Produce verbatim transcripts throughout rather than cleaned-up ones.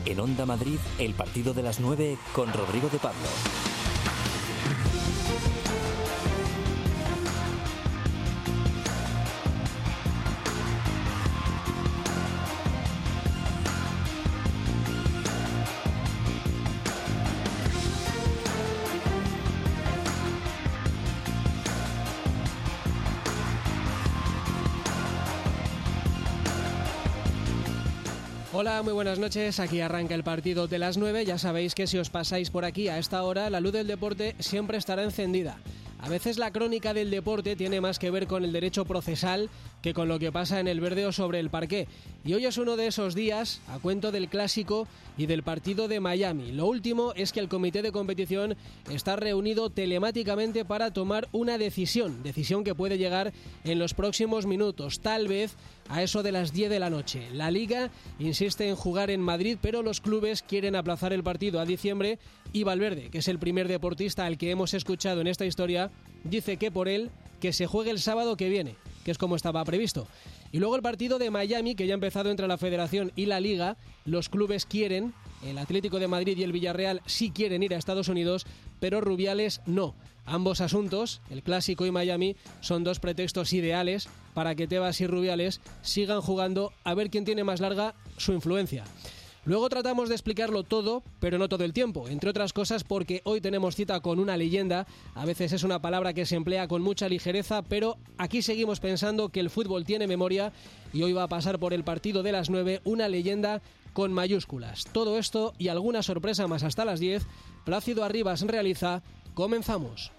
En Onda Madrid, el partido de las nueve con Rodrigo de Pablo. Hola, muy buenas noches. Aquí arranca el partido de las nueve. Ya sabéis que si os pasáis por aquí a esta hora, la luz del deporte siempre estará encendida. A veces la crónica del deporte tiene más que ver con el derecho procesal que con lo que pasa en el verde o sobre el parqué. Y hoy es uno de esos días, a cuento del Clásico y del partido de Miami. Lo último es que el comité de competición está reunido telemáticamente para tomar una decisión, decisión que puede llegar en los próximos minutos, tal vez a eso de las diez de la noche. La Liga insiste en jugar en Madrid, pero los clubes quieren aplazar el partido a diciembre y Valverde, que es el primer deportista al que hemos escuchado en esta historia, dice que por él que se juegue el sábado que viene, que es como estaba previsto. Y luego el partido de Miami, que ya ha empezado entre la Federación y la Liga. Los clubes quieren, el Atlético de Madrid y el Villarreal sí quieren ir a Estados Unidos, pero Rubiales no. Ambos asuntos, el Clásico y Miami, son dos pretextos ideales para que Tebas y Rubiales sigan jugando a ver quién tiene más larga su influencia. Luego tratamos de explicarlo todo, pero no todo el tiempo, entre otras cosas porque hoy tenemos cita con una leyenda. A veces es una palabra que se emplea con mucha ligereza, pero aquí seguimos pensando que el fútbol tiene memoria y hoy va a pasar por el partido de las nueve una leyenda con mayúsculas. Todo esto y alguna sorpresa más hasta las diez. Plácido Arribas realiza. Comenzamos.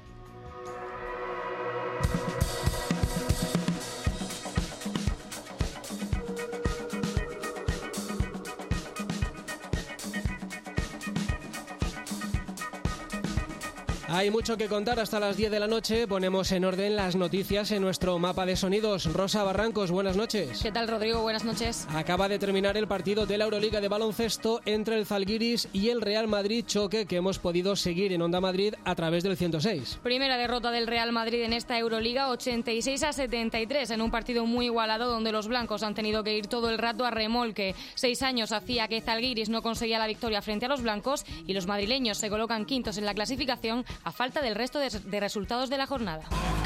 Hay mucho que contar hasta las diez de la noche. Ponemos en orden las noticias en nuestro mapa de sonidos. Rosa Barrancos, buenas noches. ¿Qué tal, Rodrigo? Buenas noches. Acaba de terminar el partido de la Euroliga de baloncesto entre el Zalgiris y el Real Madrid, choque que hemos podido seguir en Onda Madrid a través del ciento seis. Primera derrota del Real Madrid en esta Euroliga, ochenta y seis a setenta y tres, en un partido muy igualado donde los blancos han tenido que ir todo el rato a remolque. Seis años hacía que Zalgiris no conseguía la victoria frente a los blancos y los madrileños se colocan quintos en la clasificación a falta del resto de, de resultados de la jornada.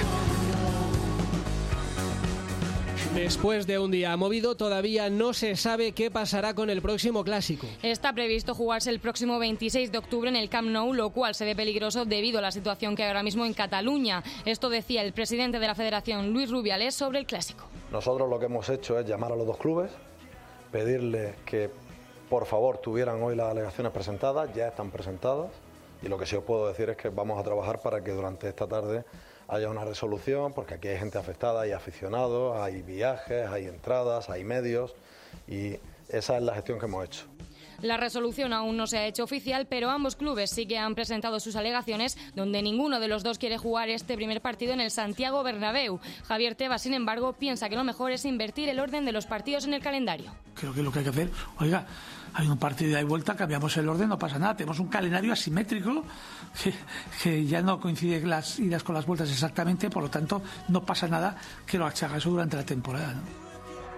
Después de un día movido, todavía no se sabe qué pasará con el próximo Clásico. Está previsto jugarse el próximo veintiséis de octubre en el Camp Nou, lo cual se ve peligroso debido a la situación que hay ahora mismo en Cataluña. Esto decía el presidente de la Federación, Luis Rubiales, sobre el Clásico. Nosotros lo que hemos hecho es llamar a los dos clubes, pedirles que por favor tuvieran hoy las alegaciones presentadas, ya están presentadas. Y lo que sí os puedo decir es que vamos a trabajar para que durante esta tarde haya una resolución, porque aquí hay gente afectada, hay aficionados, hay viajes, hay entradas, hay medios, y esa es la gestión que hemos hecho. La resolución aún no se ha hecho oficial, pero ambos clubes sí que han presentado sus alegaciones, donde ninguno de los dos quiere jugar este primer partido en el Santiago Bernabéu. Javier Tebas, sin embargo, piensa que lo mejor es invertir el orden de los partidos en el calendario. Creo que es lo que hay que hacer. Oiga, hay un partido de ida y vuelta, cambiamos el orden, no pasa nada. Tenemos un calendario asimétrico que, que ya no coincide las idas con las vueltas exactamente, por lo tanto no pasa nada que lo haga eso durante la temporada, ¿no?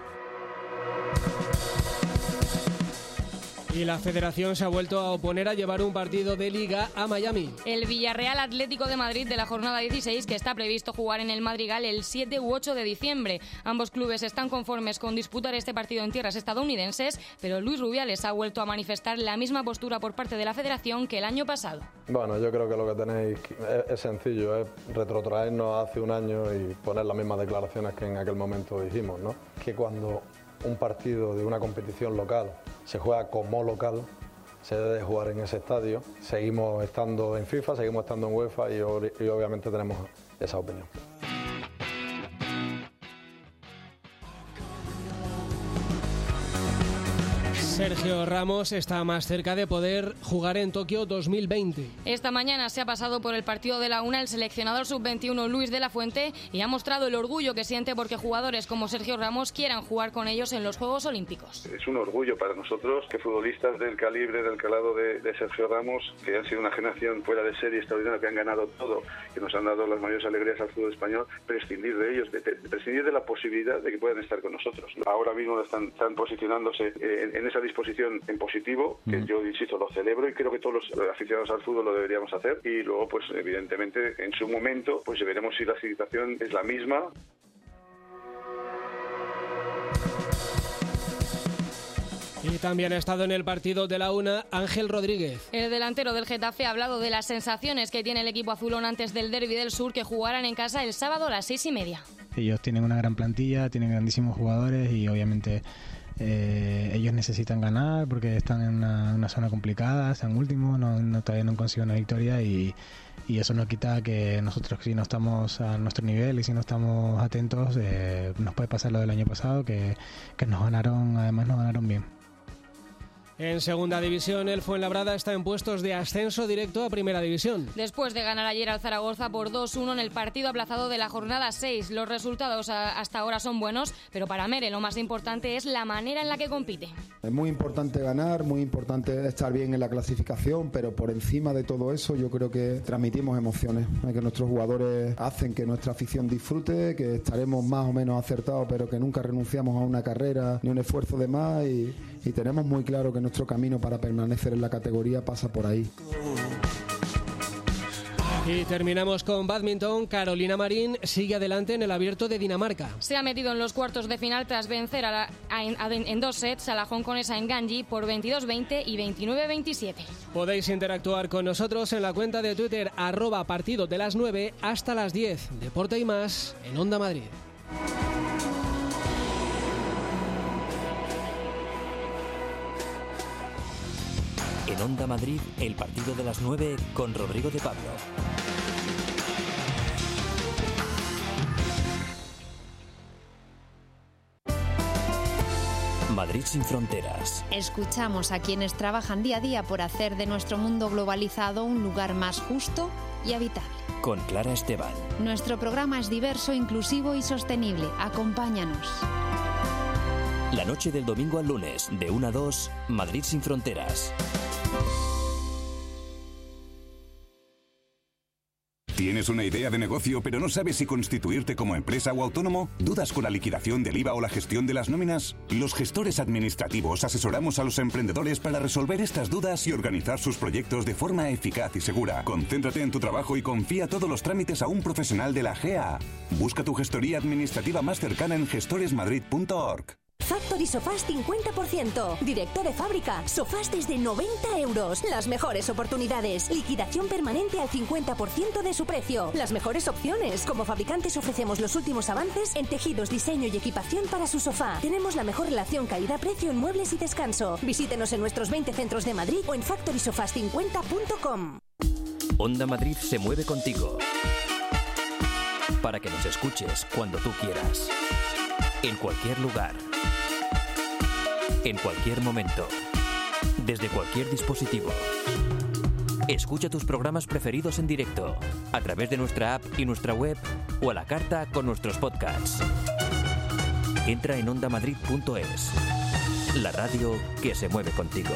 Y la Federación se ha vuelto a oponer a llevar un partido de Liga a Miami. El Villarreal Atlético de Madrid de la jornada dieciséis, que está previsto jugar en el Madrigal el siete u ocho de diciembre. Ambos clubes están conformes con disputar este partido en tierras estadounidenses, pero Luis Rubiales ha vuelto a manifestar la misma postura por parte de la Federación que el año pasado. Bueno, yo creo que lo que tenéis es, es sencillo, es retrotraernos hace un año y poner las mismas declaraciones que en aquel momento dijimos, ¿no? Que cuando un partido de una competición local se juega como local, se debe jugar en ese estadio. Seguimos estando en FIFA, seguimos estando en UEFA y, y obviamente tenemos esa opinión. Sergio Ramos está más cerca de poder jugar en Tokio dos mil veinte. Esta mañana se ha pasado por el partido de la UNA el seleccionador sub veintiuno Luis de la Fuente y ha mostrado el orgullo que siente porque jugadores como Sergio Ramos quieran jugar con ellos en los Juegos Olímpicos. Es un orgullo para nosotros que futbolistas del calibre, del calado de, de Sergio Ramos, que han sido una generación fuera de serie extraordinaria, que han ganado todo, que nos han dado las mayores alegrías al fútbol español, prescindir de ellos, de, de, de prescindir de la posibilidad de que puedan estar con nosotros. Ahora mismo están, están posicionándose en, en esa disposición en positivo, que mm. yo, insisto, lo celebro y creo que todos los aficionados al fútbol lo deberíamos hacer. Y luego, pues evidentemente, en su momento, pues veremos si la situación es la misma. Y también ha estado en el partido de la una Ángel Rodríguez. El delantero del Getafe ha hablado de las sensaciones que tiene el equipo azulón antes del Derbi del Sur, que jugarán en casa el sábado a las seis y media. Ellos tienen una gran plantilla, tienen grandísimos jugadores y obviamente eh, ellos necesitan ganar porque están en una, una zona complicada, están últimos, no, no, todavía no han conseguido una victoria y, y eso no quita que nosotros, si no estamos a nuestro nivel y si no estamos atentos, eh, nos puede pasar lo del año pasado, que, que nos ganaron, además nos ganaron bien. En segunda división, el Fuenlabrada está en puestos de ascenso directo a primera división. Después de ganar ayer al Zaragoza por dos uno en el partido aplazado de la jornada seis, los resultados hasta ahora son buenos, pero para Mere lo más importante es la manera en la que compite. Es muy importante ganar, muy importante estar bien en la clasificación, pero por encima de todo eso yo creo que transmitimos emociones, que nuestros jugadores hacen que nuestra afición disfrute, que estaremos más o menos acertados, pero que nunca renunciamos a una carrera ni un esfuerzo de más y, y tenemos muy claro que nuestro camino para permanecer en la categoría pasa por ahí. Y terminamos con bádminton. Carolina Marín sigue adelante en el Abierto de Dinamarca. Se ha metido en los cuartos de final tras vencer a la, a, a, en dos sets a la hongkonesa en Ganji por veintidós veinte y veintinueve veintisiete. Podéis interactuar con nosotros en la cuenta de Twitter arroba partido de las nueve hasta las diez. Deporte y más en Onda Madrid. En Onda Madrid, el partido de las nueve con Rodrigo de Pablo. Madrid sin fronteras. Escuchamos a quienes trabajan día a día por hacer de nuestro mundo globalizado un lugar más justo y habitable. Con Clara Esteban. Nuestro programa es diverso, inclusivo y sostenible. Acompáñanos. La noche del domingo al lunes, de una a dos, Madrid sin fronteras. ¿Tienes una idea de negocio pero no sabes si constituirte como empresa o autónomo? ¿Dudas con la liquidación del I V A o la gestión de las nóminas? Los gestores administrativos asesoramos a los emprendedores para resolver estas dudas y organizar sus proyectos de forma eficaz y segura. Concéntrate en tu trabajo y confía todos los trámites a un profesional de la G A A. Busca tu gestoría administrativa más cercana en gestores madrid punto org. Factory Sofás cincuenta por ciento. Directo de fábrica. Sofás desde noventa euros. Las mejores oportunidades. Liquidación permanente al cincuenta por ciento de su precio. Las mejores opciones. Como fabricantes ofrecemos los últimos avances en tejidos, diseño y equipación para su sofá. Tenemos la mejor relación calidad-precio en muebles y descanso. Visítenos en nuestros veinte centros de Madrid o en factory sofás cincuenta punto com. Onda Madrid se mueve contigo. Para que nos escuches cuando tú quieras. En cualquier lugar. En cualquier momento, desde cualquier dispositivo. Escucha tus programas preferidos en directo, a través de nuestra app y nuestra web, o a la carta con nuestros podcasts. Entra en onda madrid punto es, la radio que se mueve contigo.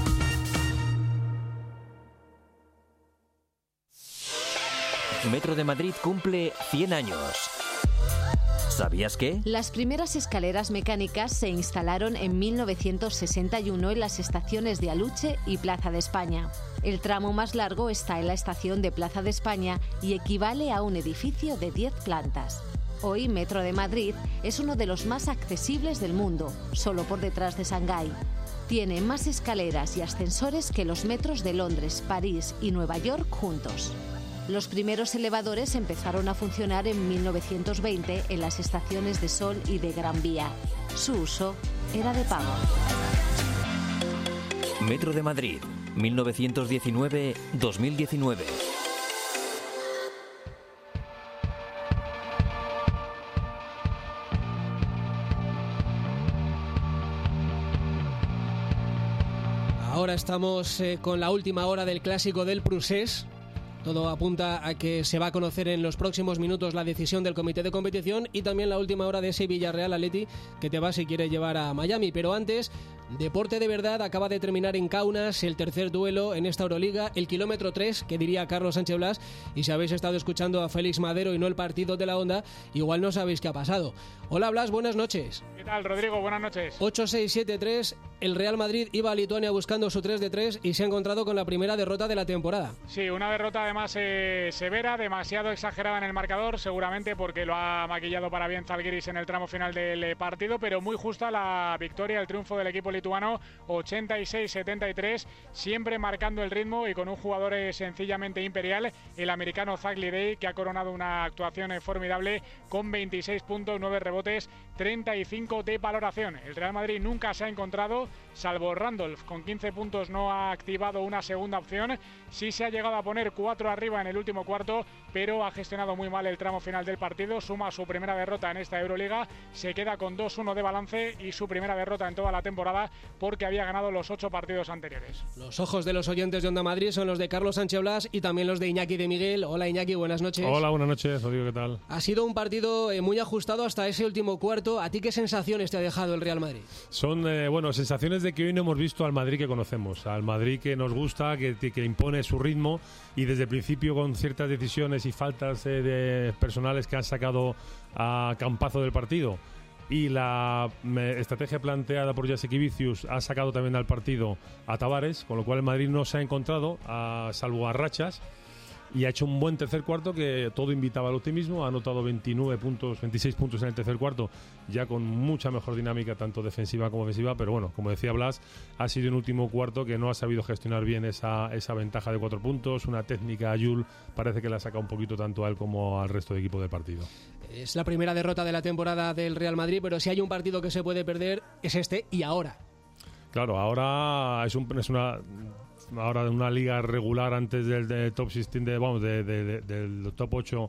Metro de Madrid cumple cien años. ¿Sabías qué? Las primeras escaleras mecánicas se instalaron en mil novecientos sesenta y uno en las estaciones de Aluche y Plaza de España. El tramo más largo está en la estación de Plaza de España y equivale a un edificio de diez plantas. Hoy Metro de Madrid es uno de los más accesibles del mundo, solo por detrás de Shanghái. Tiene más escaleras y ascensores que los metros de Londres, París y Nueva York juntos. Los primeros elevadores empezaron a funcionar en mil novecientos veinte en las estaciones de Sol y de Gran Vía. Su uso era de pago. Metro de Madrid, mil novecientos diecinueve a dos mil diecinueve. Ahora estamos eh, con la última hora del clásico del Prusés. Todo apunta a que se va a conocer en los próximos minutos la decisión del comité de competición y también la última hora de ese Villarreal Atleti que te va si quiere llevar a Miami. Pero antes, deporte de verdad, acaba de terminar en Kaunas el tercer duelo en esta Euroliga, el kilómetro tres, que diría Carlos Sánchez Blas, y si habéis estado escuchando a Félix Madero y no el partido de la Onda, igual no sabéis qué ha pasado. Hola Blas, buenas noches. ¿Qué tal, Rodrigo? Buenas noches. ocho seis siete tres, el Real Madrid iba a Lituania buscando su tres de tres y se ha encontrado con la primera derrota de la temporada. Sí, una derrota además eh, severa, demasiado exagerada en el marcador, seguramente porque lo ha maquillado para bien Zalgiris en el tramo final del eh, partido, pero muy justa la victoria, el triunfo del equipo lituano, ochenta y seis setenta y tres, siempre marcando el ritmo y con un jugador eh, sencillamente imperial, el americano Zach Lidey, que ha coronado una actuación eh, formidable con veintiséis puntos, nueve rebotes, treinta y cinco de valoración. El Real Madrid nunca se ha encontrado, salvo Randolph, con quince puntos no ha activado una segunda opción, sí se ha llegado a poner cuatro arriba en el último cuarto, pero ha gestionado muy mal el tramo final del partido, suma su primera derrota en esta Euroliga, se queda con dos uno de balance y su primera derrota en toda la temporada porque había ganado los ocho partidos anteriores. Los ojos de los oyentes de Onda Madrid son los de Carlos Sánchez Blas y también los de Iñaki de Miguel. Hola Iñaki, buenas noches. Hola, buenas noches, Rodrigo, ¿qué tal? Ha sido un partido eh, muy ajustado hasta ese último cuarto. ¿A ti qué sensaciones te ha dejado el Real Madrid? Son, eh, bueno, sensaciones de que hoy no hemos visto al Madrid que conocemos, al Madrid que nos gusta, que, que impone su ritmo y desde el principio con ciertas decisiones y faltas eh, de personales que han sacado a Campazo del partido y la me, estrategia planteada por Jasikevičius ha sacado también al partido a Tavares, con lo cual el Madrid no se ha encontrado, a, salvo a rachas, y ha hecho un buen tercer cuarto que todo invitaba al optimismo. Ha anotado veintinueve puntos, veintiséis puntos en el tercer cuarto, ya con mucha mejor dinámica tanto defensiva como ofensiva, pero bueno, como decía Blas, ha sido un último cuarto que no ha sabido gestionar bien esa, esa ventaja de cuatro puntos, una técnica a Yul parece que la saca un poquito tanto a él como al resto del equipo del partido. Es la primera derrota de la temporada del Real Madrid, pero si hay un partido que se puede perder es este y ahora. Claro, ahora es, un, es una... ahora de una liga regular antes del, del top dieciséis, de, vamos, de, de, de, del top ocho,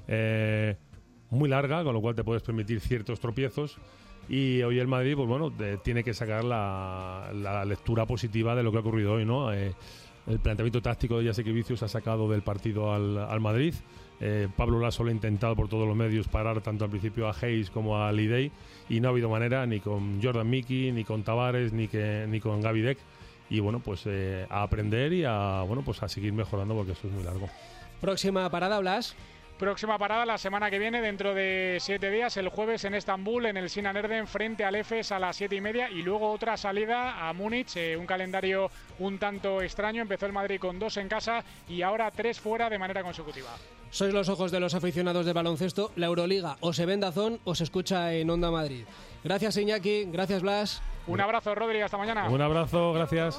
eh, muy larga, con lo cual te puedes permitir ciertos tropiezos. Y hoy el Madrid, pues bueno, de, tiene que sacar la, la lectura positiva de lo que ha ocurrido hoy, ¿no? Eh, el planteamiento táctico de Jasikevičius ha sacado del partido al, al Madrid. Eh, Pablo Laso lo ha intentado por todos los medios parar tanto al principio a Hayes como a Lidey y no ha habido manera ni con Jordan Mickey, ni con Tavares, ni, que, ni con Gavi Deck. Y bueno, pues eh, a aprender y a bueno pues a seguir mejorando porque eso es muy largo. Próxima parada, Blas. Próxima parada la semana que viene, dentro de siete días, el jueves en Estambul, en el Sinan Erdem, frente al Efes a las siete y media, y luego otra salida a Múnich, eh, un calendario un tanto extraño. Empezó el Madrid con dos en casa y ahora tres fuera de manera consecutiva. Sois los ojos de los aficionados de baloncesto. La Euroliga o se ve en DAZN o se escucha en Onda Madrid. Gracias Iñaki, gracias Blas. Un abrazo, Rodri, hasta mañana. Un abrazo, gracias.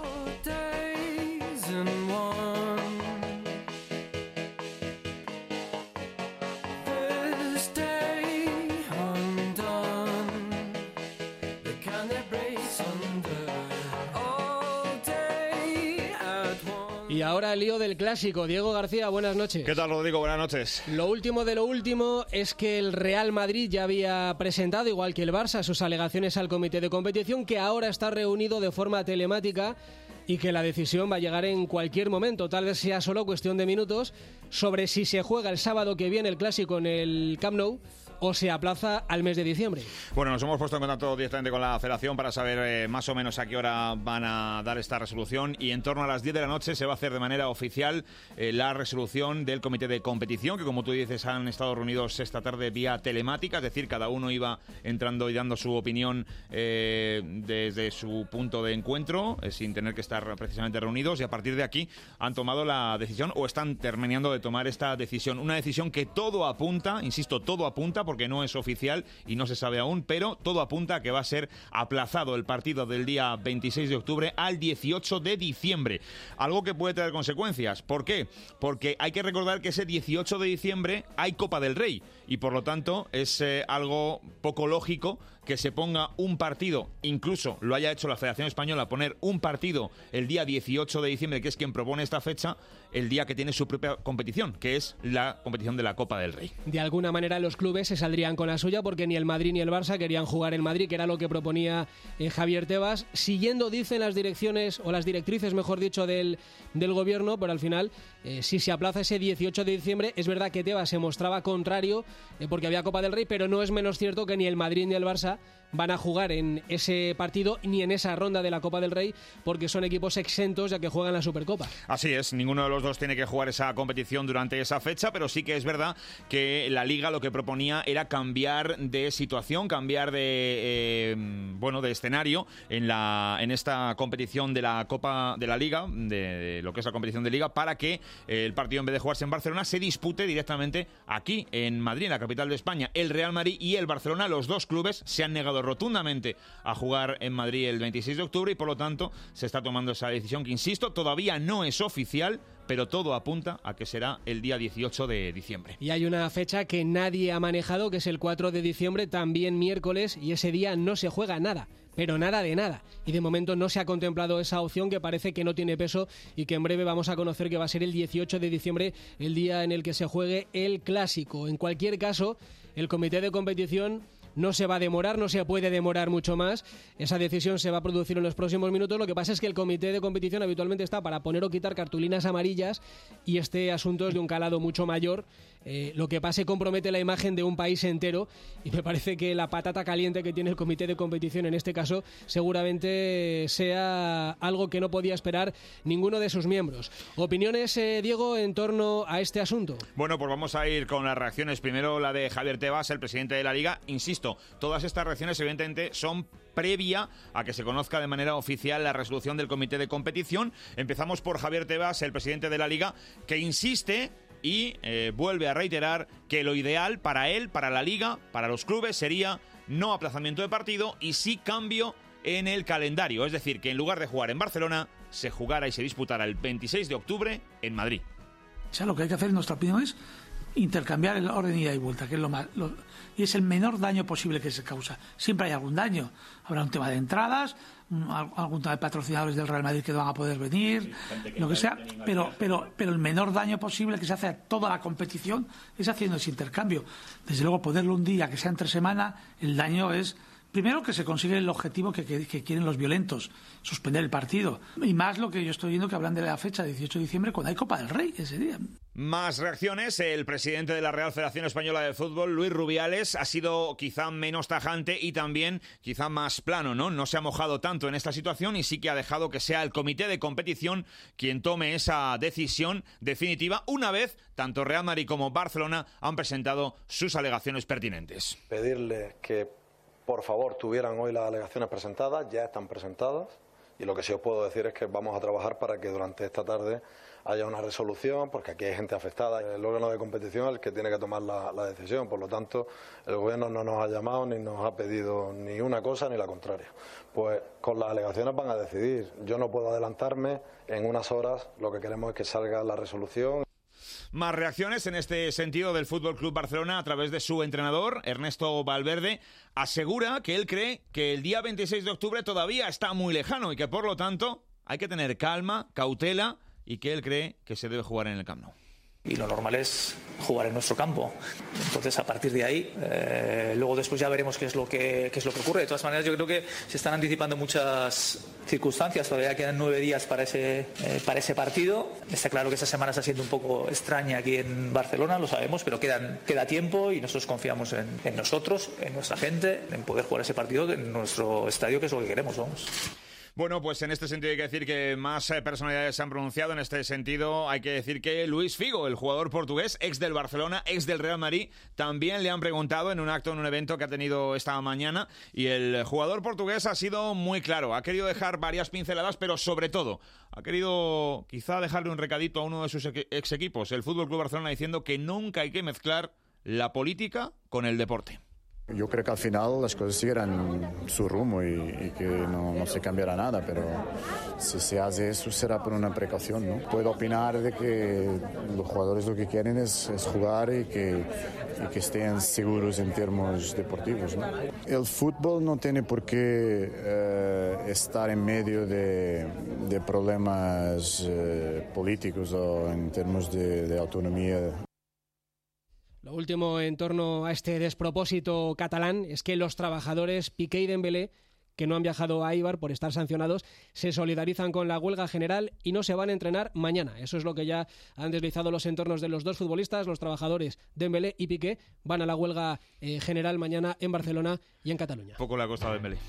Y ahora el lío del clásico. Diego García, buenas noches. ¿Qué tal, Rodrigo? Buenas noches. Lo último de lo último es que el Real Madrid ya había presentado, igual que el Barça, sus alegaciones al comité de competición, que ahora está reunido de forma telemática y que la decisión va a llegar en cualquier momento, tal vez sea solo cuestión de minutos, sobre si se juega el sábado que viene el clásico en el Camp Nou o se aplaza al mes de diciembre. Bueno, nos hemos puesto en contacto directamente con la Federación para saber eh, más o menos a qué hora van a dar esta resolución, y en torno a las diez de la noche se va a hacer de manera oficial eh, la resolución del comité de competición, que como tú dices han estado reunidos esta tarde vía telemática, es decir, cada uno iba entrando y dando su opinión eh, desde su punto de encuentro, eh, sin tener que estar precisamente reunidos, y a partir de aquí han tomado la decisión o están terminando de tomar esta decisión, una decisión que todo apunta, insisto, todo apunta, porque no es oficial y no se sabe aún, pero todo apunta a que va a ser aplazado el partido del día veintiséis de octubre al dieciocho de diciembre. Algo que puede traer consecuencias. ¿Por qué? Porque hay que recordar que ese dieciocho de diciembre hay Copa del Rey y por lo tanto es eh, algo poco lógico que se ponga un partido, incluso lo haya hecho la Federación Española, poner un partido el día dieciocho de diciembre, que es quien propone esta fecha, el día que tiene su propia competición, que es la competición de la Copa del Rey. De alguna manera los clubes se saldrían con la suya porque ni el Madrid ni el Barça querían jugar en Madrid, que era lo que proponía eh, Javier Tebas, siguiendo, dicen, las direcciones, o las directrices, mejor dicho, del, del gobierno, pero al final, eh, si se aplaza ese dieciocho de diciembre, es verdad que Tebas se mostraba contrario eh, porque había Copa del Rey, pero no es menos cierto que ni el Madrid ni el Barça van a jugar en ese partido ni en esa ronda de la Copa del Rey, porque son equipos exentos ya que juegan la Supercopa. Así es, ninguno de los dos tiene que jugar esa competición durante esa fecha, pero sí que es verdad que la Liga lo que proponía era cambiar de situación, cambiar de eh, bueno de escenario en la en esta competición de la Copa de la Liga, de, de lo que es la competición de Liga, para que eh, el partido, en vez de jugarse en Barcelona, se dispute directamente aquí en Madrid, en la capital de España. El Real Madrid y el Barcelona, los dos clubes, se han negado rotundamente a jugar en Madrid el veintiséis de octubre y por lo tanto se está tomando esa decisión que, insisto, todavía no es oficial, pero todo apunta a que será el día dieciocho de diciembre. Y hay una fecha que nadie ha manejado, que es el cuatro de diciembre, también miércoles, y ese día no se juega nada, pero nada de nada. Y de momento no se ha contemplado esa opción, que parece que no tiene peso y que en breve vamos a conocer que va a ser el dieciocho de diciembre, el día en el que se juegue el Clásico. En cualquier caso, el comité de competición no se va a demorar, no se puede demorar mucho más. Esa decisión se va a producir en los próximos minutos. Lo que pasa es que el comité de competición habitualmente está para poner o quitar cartulinas amarillas, y este asunto es de un calado mucho mayor. Eh, lo que pase compromete la imagen de un país entero, y me parece que la patata caliente que tiene el comité de competición en este caso seguramente sea algo que no podía esperar ninguno de sus miembros. ¿Opiniones, eh, Diego, en torno a este asunto? Bueno, pues vamos a ir con las reacciones. Primero la de Javier Tebas, el presidente de la Liga. Insisto, todas estas reacciones evidentemente son previa a que se conozca de manera oficial la resolución del comité de competición. Empezamos por Javier Tebas, el presidente de la Liga, que insiste y eh, vuelve a reiterar que lo ideal para él, para la Liga, para los clubes, sería no aplazamiento de partido y sí cambio en el calendario. Es decir, que en lugar de jugar en Barcelona, se jugara y se disputara el veintiséis de octubre en Madrid. O sea, lo que hay que hacer, en nuestra opinión, es intercambiar el orden ida y vuelta, que es lo más lo, y es el menor daño posible que se causa. Siempre hay algún daño. Habrá un tema de entradas, un, algún tema de patrocinadores del Real Madrid que no van a poder venir, sí, que lo que sea, pero, pero, pero el menor daño posible que se hace a toda la competición es haciendo ese intercambio. Desde luego, ponerlo un día, que sea entre semana, el daño es... Primero, que se consigue el objetivo que, que, que quieren los violentos, suspender el partido. Y más lo que yo estoy viendo, que hablan de la fecha dieciocho de diciembre, cuando hay Copa del Rey ese día. Más reacciones. El presidente de la Real Federación Española de Fútbol, Luis Rubiales, ha sido quizá menos tajante y también quizá más plano, ¿no? No se ha mojado tanto en esta situación y sí que ha dejado que sea el comité de competición quien tome esa decisión definitiva una vez tanto Real Madrid como Barcelona han presentado sus alegaciones pertinentes. Pedirle que por favor tuvieran hoy las alegaciones presentadas, ya están presentadas, y lo que sí os puedo decir es que vamos a trabajar para que durante esta tarde haya una resolución, porque aquí hay gente afectada. El órgano de competición es el que tiene que tomar la, la decisión, por lo tanto el gobierno no nos ha llamado ni nos ha pedido ni una cosa ni la contraria. Pues con las alegaciones van a decidir. Yo no puedo adelantarme, en unas horas lo que queremos es que salga la resolución. Más reacciones en este sentido del F C Barcelona a través de su entrenador, Ernesto Valverde. Asegura que él cree que el día veintiséis de octubre todavía está muy lejano y que por lo tanto hay que tener calma, cautela, y que él cree que se debe jugar en el Camp Nou. Y lo normal es jugar en nuestro campo. Entonces, a partir de ahí, eh, luego después ya veremos qué es lo que qué es lo que ocurre. De todas maneras, yo creo que se están anticipando muchas circunstancias. Todavía quedan nueve días para ese eh, para ese partido. Está claro que esta semana está siendo un poco extraña aquí en Barcelona, lo sabemos, pero quedan, queda tiempo y nosotros confiamos en, en nosotros, en nuestra gente, en poder jugar ese partido en nuestro estadio, que es lo que queremos, vamos. Bueno, pues en este sentido hay que decir que más personalidades se han pronunciado. En este sentido hay que decir que Luis Figo, el jugador portugués, ex del Barcelona, ex del Real Madrid, también le han preguntado en un acto, en un evento que ha tenido esta mañana, y el jugador portugués ha sido muy claro. Ha querido dejar varias pinceladas, pero sobre todo ha querido quizá dejarle un recadito a uno de sus ex equipos, el F C Barcelona, diciendo que nunca hay que mezclar la política con el deporte. Yo creo que al final las cosas seguirán su rumbo y, y que no, no se cambiará nada, pero si se hace eso será por una precaución, ¿no? Puedo opinar de que los jugadores lo que quieren es, es jugar y que, y que estén seguros en términos deportivos, ¿no? El fútbol no tiene por qué eh, estar en medio de, de problemas eh, políticos o en términos de, de autonomía. Lo último en torno a este despropósito catalán es que los trabajadores Piqué y Dembélé que no han viajado a Eibar por estar sancionados se solidarizan con la huelga general y no se van a entrenar mañana. Eso es lo que ya han deslizado los entornos de los dos futbolistas. Los trabajadores Dembélé y Piqué van a la huelga eh, general mañana en Barcelona y en Cataluña. Poco le ha costado a Dembélé.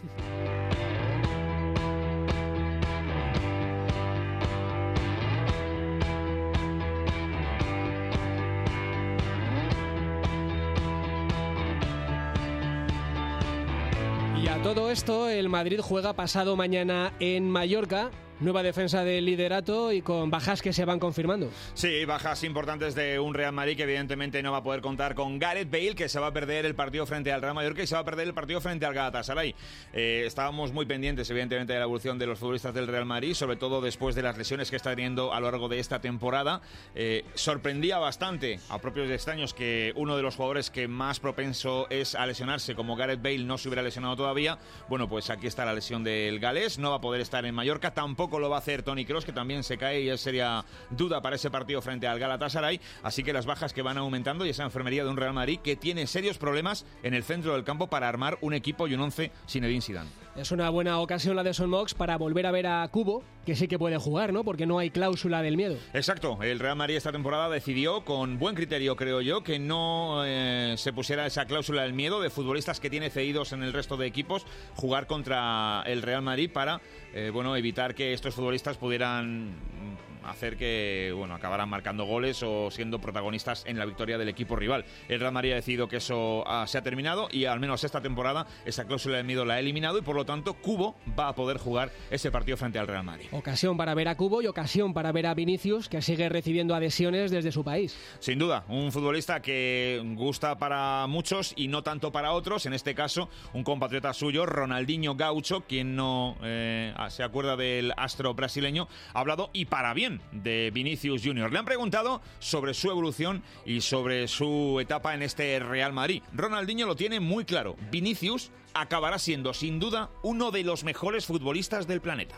Y a todo esto, el Madrid juega pasado mañana en Mallorca. Nueva defensa del liderato y con bajas que se van confirmando. Sí, bajas importantes de un Real Madrid que evidentemente no va a poder contar con Gareth Bale, que se va a perder el partido frente al Real Mallorca y se va a perder el partido frente al Galatasaray. Eh, estábamos muy pendientes evidentemente de la evolución de los futbolistas del Real Madrid, sobre todo después de las lesiones que está teniendo a lo largo de esta temporada. Eh, sorprendía bastante a propios extraños que uno de los jugadores que más propenso es a lesionarse, como Gareth Bale, no se hubiera lesionado todavía. Bueno, pues aquí está la lesión del galés, no va a poder estar en Mallorca, tampoco lo va a hacer Toni Kroos, que también se cae y sería duda para ese partido frente al Galatasaray. Así que las bajas que van aumentando y esa enfermería de un Real Madrid que tiene serios problemas en el centro del campo para armar un equipo y un once Zinedine Zidane. Es una buena ocasión la de Son Mox para volver a ver a Kubo, que sí que puede jugar, ¿no? Porque no hay cláusula del miedo. Exacto, el Real Madrid esta temporada decidió, con buen criterio creo yo, que no eh, se pusiera esa cláusula del miedo de futbolistas que tiene cedidos en el resto de equipos, jugar contra el Real Madrid para eh, bueno, evitar que estos futbolistas pudieran hacer que bueno, acabaran marcando goles o siendo protagonistas en la victoria del equipo rival. El Real Madrid ha decidido que eso ah, se ha terminado y al menos esta temporada esa cláusula de miedo la ha eliminado y por lo tanto Kubo va a poder jugar ese partido frente al Real Madrid. Ocasión para ver a Kubo y ocasión para ver a Vinicius, que sigue recibiendo adhesiones desde su país. Sin duda, un futbolista que gusta para muchos y no tanto para otros. En este caso, un compatriota suyo, Ronaldinho Gaucho, quien no eh, se acuerda del astro brasileño, ha hablado y para bien de Vinicius junior Le han preguntado sobre su evolución y sobre su etapa en este Real Madrid. Ronaldinho lo tiene muy claro. Vinicius acabará siendo, sin duda, uno de los mejores futbolistas del planeta.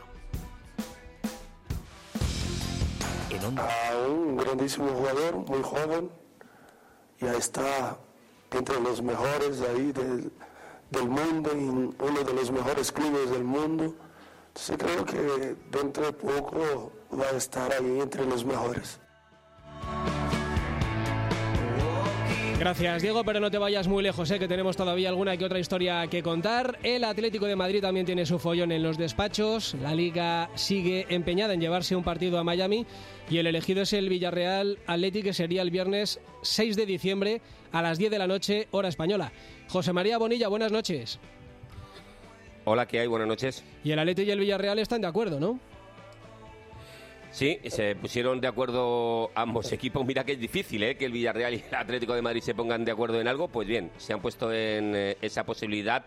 A un grandísimo jugador, muy joven, ya está entre los mejores ahí del, del mundo, en uno de los mejores clubes del mundo. Entonces creo que dentro de poco va a estar ahí entre los mejores. Gracias, Diego, pero no te vayas muy lejos, ¿eh? Que tenemos todavía alguna que otra historia que contar. El Atlético de Madrid también tiene su follón en los despachos. La Liga sigue empeñada en llevarse un partido a Miami y el elegido es el Villarreal Athletic, que sería el viernes seis de diciembre a las diez de la noche, hora española. José María Bonilla, buenas noches. Hola, ¿qué hay? Buenas noches. Y el Athletic y el Villarreal están de acuerdo, ¿no? Sí, se pusieron de acuerdo ambos equipos. Mira que es difícil, ¿eh? Que el Villarreal y el Atlético de Madrid se pongan de acuerdo en algo. Pues bien, se han puesto en eh, esa posibilidad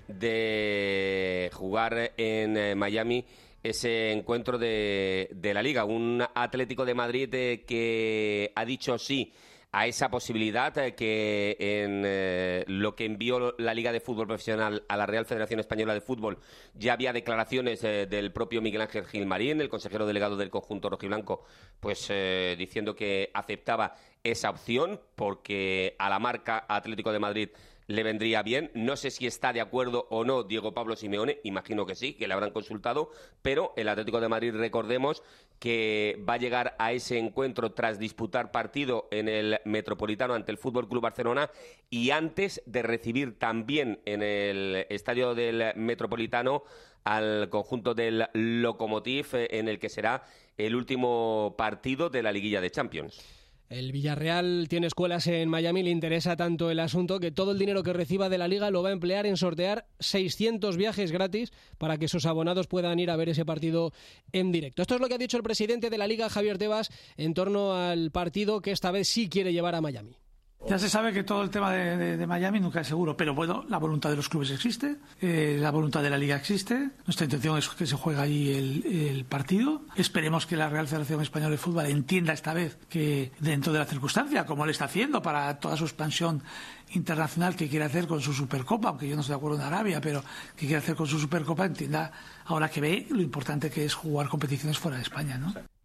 de jugar en eh, Miami ese encuentro de, de la Liga. Un Atlético de Madrid eh, que ha dicho sí a esa posibilidad, eh, que en eh, lo que envió la Liga de Fútbol Profesional a la Real Federación Española de Fútbol ya había declaraciones eh, del propio Miguel Ángel Gilmarín, el consejero delegado del conjunto rojiblanco, pues eh, diciendo que aceptaba esa opción porque a la marca Atlético de Madrid le vendría bien. No sé si está de acuerdo o no Diego Pablo Simeone, imagino que sí, que le habrán consultado, pero el Atlético de Madrid, recordemos que va a llegar a ese encuentro tras disputar partido en el Metropolitano ante el F C Barcelona y antes de recibir también en el estadio del Metropolitano al conjunto del Lokomotiv, en el que será el último partido de la liguilla de Champions. El Villarreal tiene escuelas en Miami, le interesa tanto el asunto que todo el dinero que reciba de la Liga lo va a emplear en sortear seiscientos viajes gratis para que sus abonados puedan ir a ver ese partido en directo. Esto es lo que ha dicho el presidente de la Liga, Javier Tebas, en torno al partido que esta vez sí quiere llevar a Miami. Ya se sabe que todo el tema de, de, de Miami nunca es seguro, pero bueno, la voluntad de los clubes existe, eh, la voluntad de la Liga existe, nuestra intención es que se juegue allí el, el partido. Esperemos que la Real Federación Española de Fútbol entienda esta vez que dentro de la circunstancia, como él está haciendo para toda su expansión internacional que quiere hacer con su Supercopa, aunque yo no estoy de acuerdo en Arabia, pero que quiere hacer con su Supercopa, entienda ahora que ve lo importante que es jugar competiciones fuera de España, ¿no?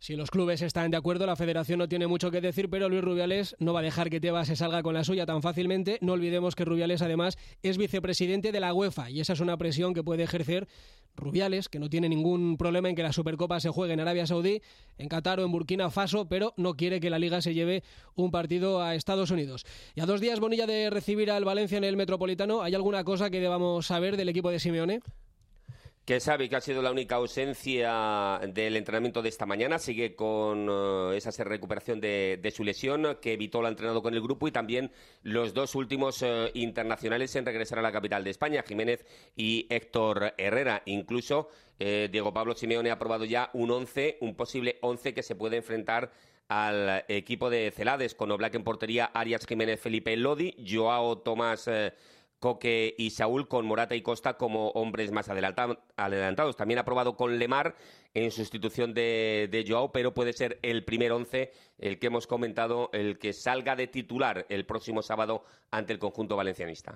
Si los clubes están de acuerdo, la federación no tiene mucho que decir, pero Luis Rubiales no va a dejar que Tebas se salga con la suya tan fácilmente. No olvidemos que Rubiales, además, es vicepresidente de la UEFA y esa es una presión que puede ejercer Rubiales, que no tiene ningún problema en que la Supercopa se juegue en Arabia Saudí, en Qatar o en Burkina Faso, pero no quiere que la Liga se lleve un partido a Estados Unidos. Y a dos días, Bonilla, de recibir al Valencia en el Metropolitano, ¿hay alguna cosa que debamos saber del equipo de Simeone? Que sabe que ha sido la única ausencia del entrenamiento de esta mañana. Sigue con uh, esa recuperación de, de su lesión, que Vitolo ha entrenado con el grupo, y también los dos últimos uh, internacionales en regresar a la capital de España, Jiménez y Héctor Herrera. Incluso eh, Diego Pablo Simeone ha aprobado ya un once, un posible once que se puede enfrentar al equipo de Celades, con Oblak en portería, Arias, Jiménez, Felipe Lodi, Joao Tomás, eh, Coque y Saúl, con Morata y Costa como hombres más adelantados. También ha probado con Lemar en sustitución de, de Joao, pero puede ser el primer once, el que hemos comentado, el que salga de titular el próximo sábado ante el conjunto valencianista.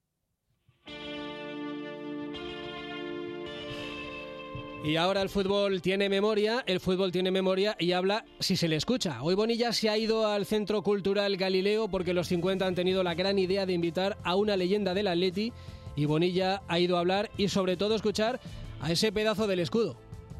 Y ahora el fútbol tiene memoria, el fútbol tiene memoria y habla si se le escucha. Hoy Bonilla se ha ido al Centro Cultural Galileo porque los cincuenta han tenido la gran idea de invitar a una leyenda del Atleti, y Bonilla ha ido a hablar y sobre todo escuchar a ese pedazo del escudo.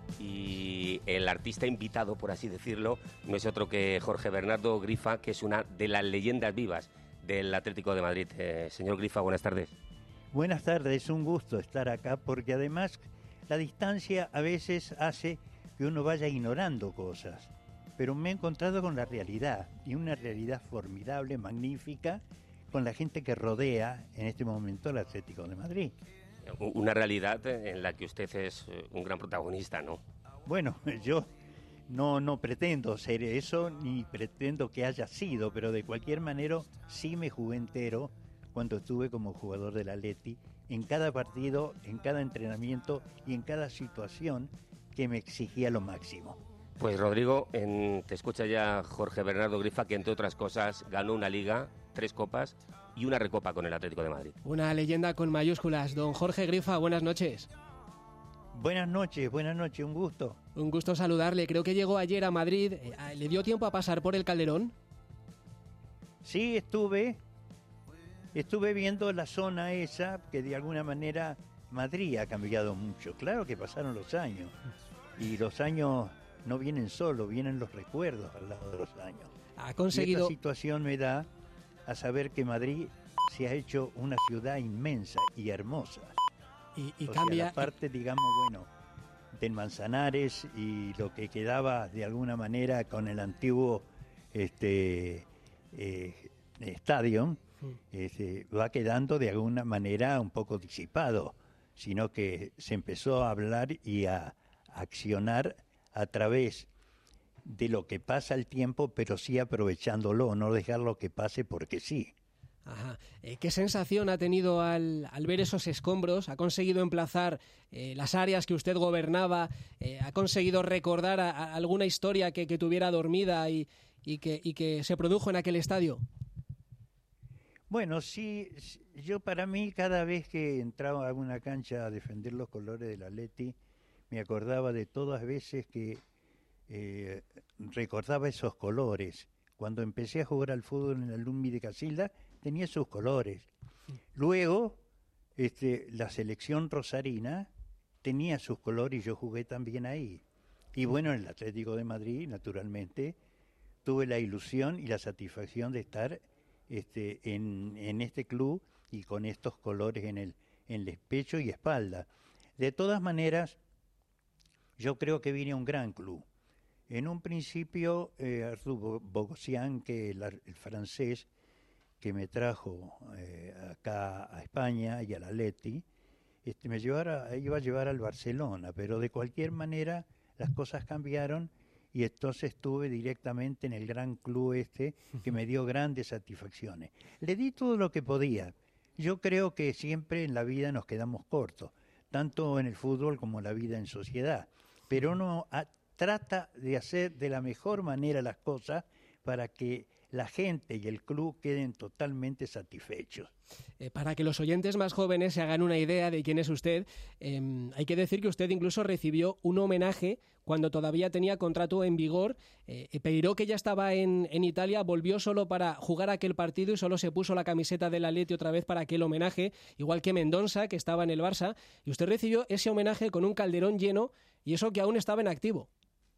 Y el artista invitado, por así decirlo, no es otro que Jorge Bernardo Grifa, que es una de las leyendas vivas del Atlético de Madrid. Eh, señor Grifa, buenas tardes. Buenas tardes, es un gusto estar acá porque además la distancia a veces hace que uno vaya ignorando cosas, pero me he encontrado con la realidad, y una realidad formidable, magnífica, con la gente que rodea en este momento el Atlético de Madrid. Una realidad en la que usted es un gran protagonista, ¿no? Bueno, yo no, no pretendo ser eso, ni pretendo que haya sido, pero de cualquier manera sí me jugué entero cuando estuve como jugador del Atleti, en cada partido, en cada entrenamiento y en cada situación que me exigía lo máximo. Pues Rodrigo, en, te escucha ya Jorge Bernardo Grifa, que entre otras cosas ganó una Liga, tres Copas y una Recopa con el Atlético de Madrid. Una leyenda con mayúsculas. Don Jorge Grifa, buenas noches. Buenas noches, buenas noches, un gusto. Un gusto saludarle. Creo que llegó ayer a Madrid. ¿Le dio tiempo a pasar por el Calderón? Sí, estuve... Estuve viendo la zona esa, que de alguna manera Madrid ha cambiado mucho. Claro que pasaron los años, y los años no vienen solo, vienen los recuerdos al lado de los años. Ha conseguido... Y esta situación me da a saber que Madrid se ha hecho una ciudad inmensa y hermosa. Y, y o cambia... sea, la parte, digamos, bueno, del Manzanares y lo que quedaba de alguna manera con el antiguo este, eh, estadio, Este, va quedando de alguna manera un poco disipado, sino que se empezó a hablar y a accionar a través de lo que pasa el tiempo, pero sí aprovechándolo, no dejarlo que pase porque sí. Ajá. Eh, ¿Qué sensación ha tenido al, al ver esos escombros? ¿Ha conseguido emplazar eh, las áreas que usted gobernaba? Eh, ¿Ha conseguido recordar a, a alguna historia que, que tuviera dormida y, y, que, y que se produjo en aquel estadio? Bueno, sí, yo para mí cada vez que entraba a una cancha a defender los colores del Atleti, me acordaba de todas las veces que eh, recordaba esos colores. Cuando empecé a jugar al fútbol en el Lummi de Casilda, tenía esos colores. Luego, este, la selección rosarina tenía sus colores y yo jugué también ahí. Y bueno, en el Atlético de Madrid, naturalmente, tuve la ilusión y la satisfacción de estar Este, en, en este club y con estos colores en el, en el pecho y espalda. De todas maneras, yo creo que vine a un gran club. En un principio, eh, Arturo Bogosian, que el, el francés que me trajo eh, acá a España y al Atleti, este, me llevara, iba a llevar al Barcelona, pero de cualquier manera las cosas cambiaron. Y entonces estuve directamente en el gran club este, que me dio grandes satisfacciones. Le di todo lo que podía. Yo creo que siempre en la vida nos quedamos cortos, tanto en el fútbol como en la vida en sociedad. Pero uno a, trata de hacer de la mejor manera las cosas para que la gente y el club queden totalmente satisfechos. Eh, para que los oyentes más jóvenes se hagan una idea de quién es usted, eh, hay que decir que usted incluso recibió un homenaje cuando todavía tenía contrato en vigor. Eh, Peiró, que ya estaba en, en Italia, volvió solo para jugar aquel partido y solo se puso la camiseta del Atleti otra vez para aquel homenaje, igual que Mendonça, que estaba en el Barça, y usted recibió ese homenaje con un calderón lleno, y eso que aún estaba en activo.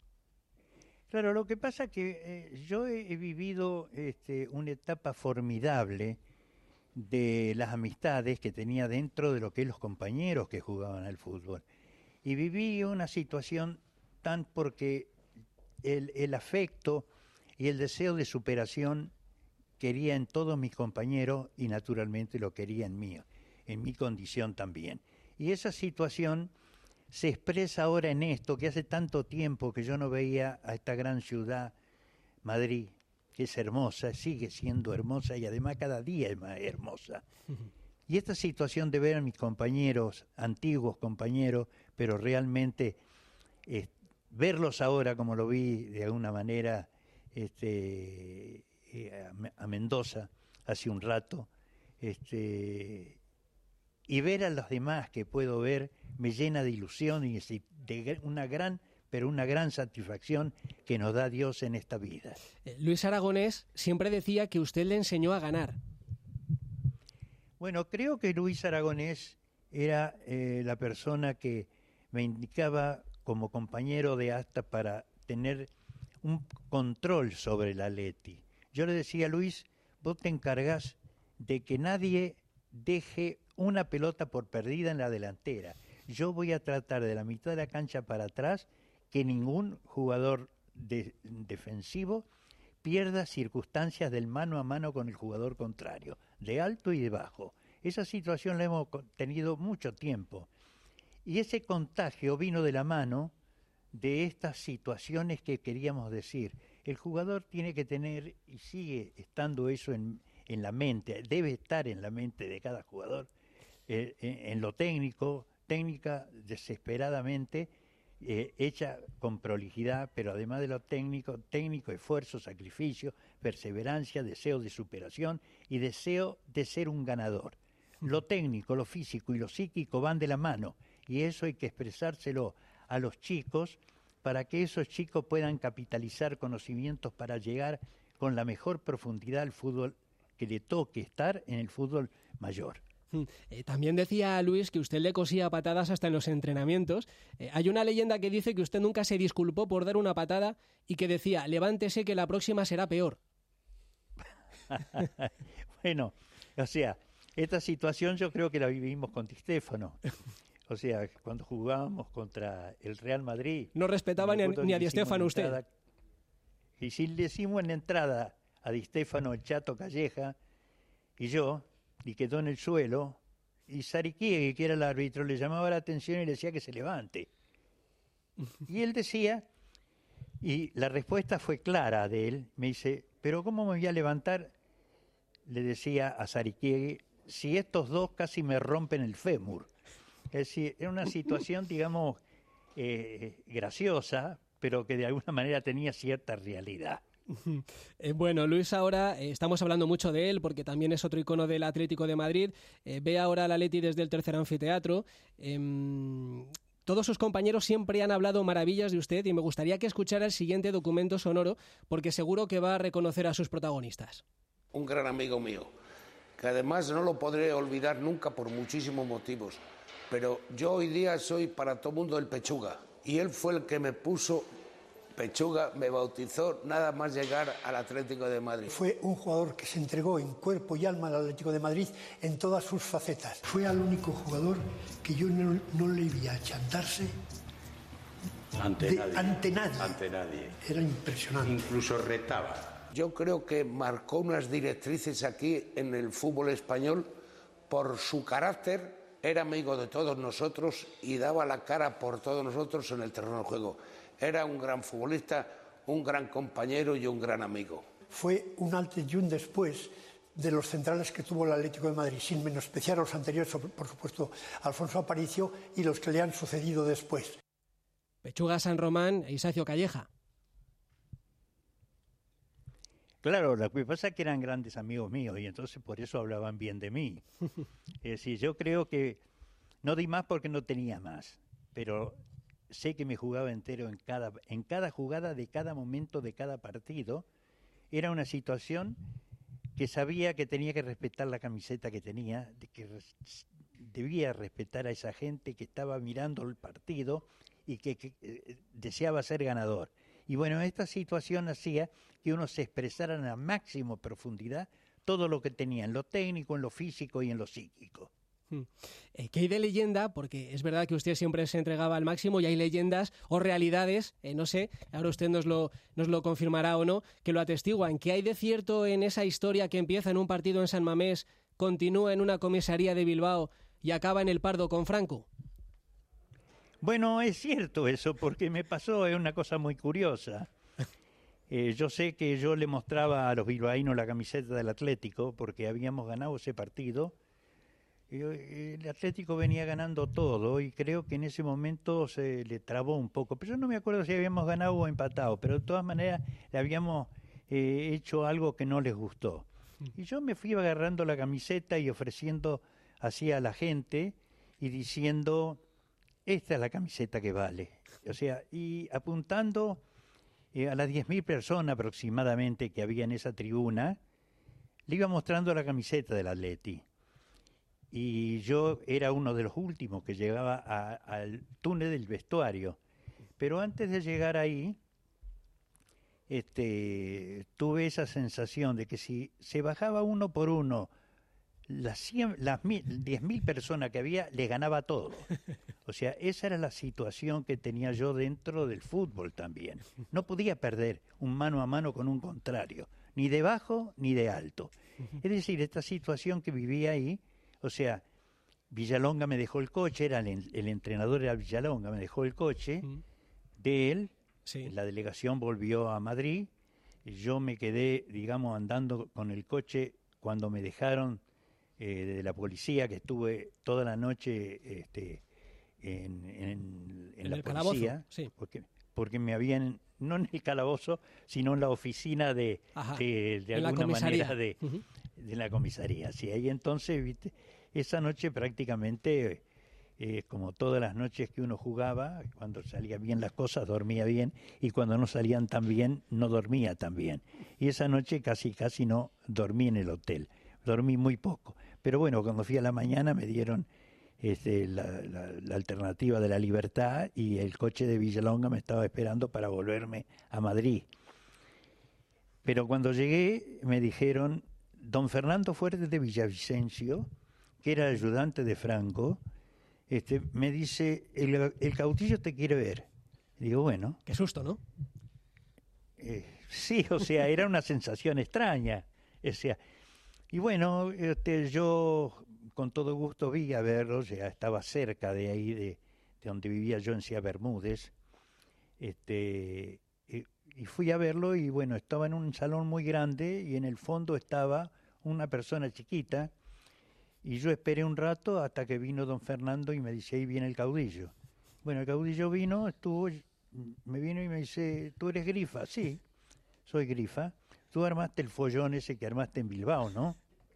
Claro, lo que pasa es que eh, yo he, he vivido este, una etapa formidable de las amistades que tenía dentro de lo que es los compañeros que jugaban al fútbol. Y viví una situación tan porque el, el afecto y el deseo de superación quería en todos mis compañeros y naturalmente lo quería en mí, en mi condición también. Y esa situación se expresa ahora en esto, que hace tanto tiempo que yo no veía a esta gran ciudad, Madrid, que es hermosa, sigue siendo hermosa y además cada día es más hermosa. Y esta situación de ver a mis compañeros, antiguos compañeros, pero realmente eh, verlos ahora como lo vi de alguna manera este, eh, a, a Mendoza hace un rato, este, y ver a los demás que puedo ver me llena de ilusión y de una gran, pero una gran satisfacción que nos da Dios en esta vida. Luis Aragonés siempre decía que usted le enseñó a ganar. Bueno, creo que Luis Aragonés era eh, la persona que me indicaba como compañero de asta para tener un control sobre el Atleti. Yo le decía, Luis, vos te encargás de que nadie deje una pelota por perdida en la delantera. Yo voy a tratar de la mitad de la cancha para atrás que ningún jugador de, defensivo pierda circunstancias del mano a mano con el jugador contrario, de alto y de bajo. Esa situación la hemos tenido mucho tiempo. Y ese contagio vino de la mano de estas situaciones que queríamos decir. El jugador tiene que tener, y sigue estando eso en, en la mente, debe estar en la mente de cada jugador, eh, en, en lo técnico, técnica desesperadamente, eh, hecha con prolijidad, pero además de lo técnico, técnico, esfuerzo, sacrificio, perseverancia, deseo de superación y deseo de ser un ganador. Lo técnico, lo físico y lo psíquico van de la mano, y eso hay que expresárselo a los chicos para que esos chicos puedan capitalizar conocimientos para llegar con la mejor profundidad al fútbol que le toque estar en el fútbol mayor. Eh, también decía Luis que usted le cosía patadas hasta en los entrenamientos. Eh, hay una leyenda que dice que usted nunca se disculpó por dar una patada y que decía, levántese que la próxima será peor. Bueno, o sea, esta situación yo creo que la vivimos con Di Stéfano. O sea, cuando jugábamos contra el Real Madrid... No respetaba ni a, ni a Di Stéfano usted. Entrada, y si le decimos en la entrada a Di Stéfano, el Chato Calleja y yo, y quedó en el suelo, y Sariquiegui, que era el árbitro, le llamaba la atención y le decía que se levante. Y él decía, y la respuesta fue clara de él, me dice, pero ¿cómo me voy a levantar? Le decía a Sariquiegui, si estos dos casi me rompen el fémur. Es decir, era una situación, digamos, eh, graciosa, pero que de alguna manera tenía cierta realidad. Eh, bueno, Luis, ahora eh, estamos hablando mucho de él porque también es otro icono del Atlético de Madrid. Eh, ve ahora al Atleti desde el tercer anfiteatro. Eh, todos sus compañeros siempre han hablado maravillas de usted y me gustaría que escuchara el siguiente documento sonoro porque seguro que va a reconocer a sus protagonistas. Un gran amigo mío, que además no lo podré olvidar nunca por muchísimos motivos. Pero yo hoy día soy para todo el mundo el Pechuga. Y él fue el que me puso Pechuga, me bautizó nada más llegar al Atlético de Madrid. Fue un jugador que se entregó en cuerpo y alma al Atlético de Madrid en todas sus facetas. Fue el único jugador que yo no, no le vi achantarse ante, de, nadie, ante nadie. Ante nadie. Era impresionante. Incluso retaba. Yo creo que marcó unas directrices aquí en el fútbol español por su carácter. Era amigo de todos nosotros y daba la cara por todos nosotros en el terreno del juego. Era un gran futbolista, un gran compañero y un gran amigo. Fue un antes y un después de los centrales que tuvo el Atlético de Madrid, sin menospreciar a los anteriores, por supuesto, Alfonso Aparicio y los que le han sucedido después. Pechuga, San Román e Isacio Calleja. claro, lo que pasa es que eran grandes amigos míos y entonces por eso hablaban bien de mí. Es decir, yo creo que no di más porque no tenía más, pero sé que me jugaba entero en cada, en cada jugada de cada momento de cada partido. Era una situación que sabía que tenía que respetar la camiseta que tenía, de que res, debía respetar a esa gente que estaba mirando el partido y que, que eh, deseaba ser ganador. Y bueno, esta situación hacía que uno se expresara en la máxima profundidad todo lo que tenía, en lo técnico, en lo físico y en lo psíquico. Hmm. Eh, ¿Qué hay de leyenda? Porque es verdad que usted siempre se entregaba al máximo y hay leyendas o realidades, eh, no sé, ahora usted nos lo, nos lo confirmará o no, que lo atestiguan. ¿Qué hay de cierto en esa historia que empieza en un partido en San Mamés, continúa en una comisaría de Bilbao y acaba en el Pardo con Franco? Bueno, es cierto eso, porque me pasó, es una cosa muy curiosa. Eh, yo sé que yo le mostraba a los bilbaínos la camiseta del Atlético, porque habíamos ganado ese partido. Y, eh, el Atlético venía ganando todo, y creo que en ese momento se le trabó un poco. Pero yo no me acuerdo si habíamos ganado o empatado, pero de todas maneras le habíamos eh, hecho algo que no les gustó. Y yo me fui agarrando la camiseta y ofreciendo así a la gente, y diciendo... esta es la camiseta que vale. O sea, y apuntando eh, a las diez mil personas aproximadamente que había en esa tribuna, le iba mostrando la camiseta del Atleti. Y yo era uno de los últimos que llegaba a, al túnel del vestuario. Pero antes de llegar ahí, este, tuve esa sensación de que si se bajaba uno por uno, las, cien, las mil, diez mil personas que había, le ganaba todo. O sea, esa era la situación que tenía yo dentro del fútbol también. No podía perder un mano a mano con un contrario, ni de bajo ni de alto. Es decir, esta situación que vivía ahí, o sea, Villalonga me dejó el coche, era el, el entrenador era Villalonga, me dejó el coche de él, sí. La delegación volvió a Madrid, yo me quedé, digamos, andando con el coche cuando me dejaron eh, de la policía, que estuve toda la noche este, en, en, en, en la policía, sí. porque, porque me habían, no en el calabozo, sino en la oficina de, de, de alguna manera de, uh-huh. de la comisaría. Sí, ahí entonces, viste, esa noche prácticamente, eh, como todas las noches que uno jugaba, cuando salían bien las cosas dormía bien, y cuando no salían tan bien, no dormía tan bien. Y esa noche casi casi no dormí en el hotel, dormí muy poco. Pero bueno, cuando fui a la mañana me dieron este, la, la, la alternativa de la libertad, y el coche de Villalonga me estaba esperando para volverme a Madrid. Pero cuando llegué me dijeron, don Fernando Fuertes de Villavicencio, que era ayudante de Franco, este, me dice, el, el Caudillo te quiere ver. Y digo, bueno. Qué susto, ¿no? Eh, sí, o sea, era una sensación extraña. O sea, y bueno, este, yo con todo gusto vi a verlo, ya estaba cerca de ahí, de, de donde vivía yo en Ciudad Bermúdez, este, y, y fui a verlo, y bueno, estaba en un salón muy grande, y en el fondo estaba una persona chiquita, y yo esperé un rato hasta que vino don Fernando y me dice, ahí viene el Caudillo. Bueno, el Caudillo vino, estuvo, me vino y me dice, ¿tú eres Grifa? Sí, soy Grifa. Tú armaste el follón ese que armaste en Bilbao, ¿no?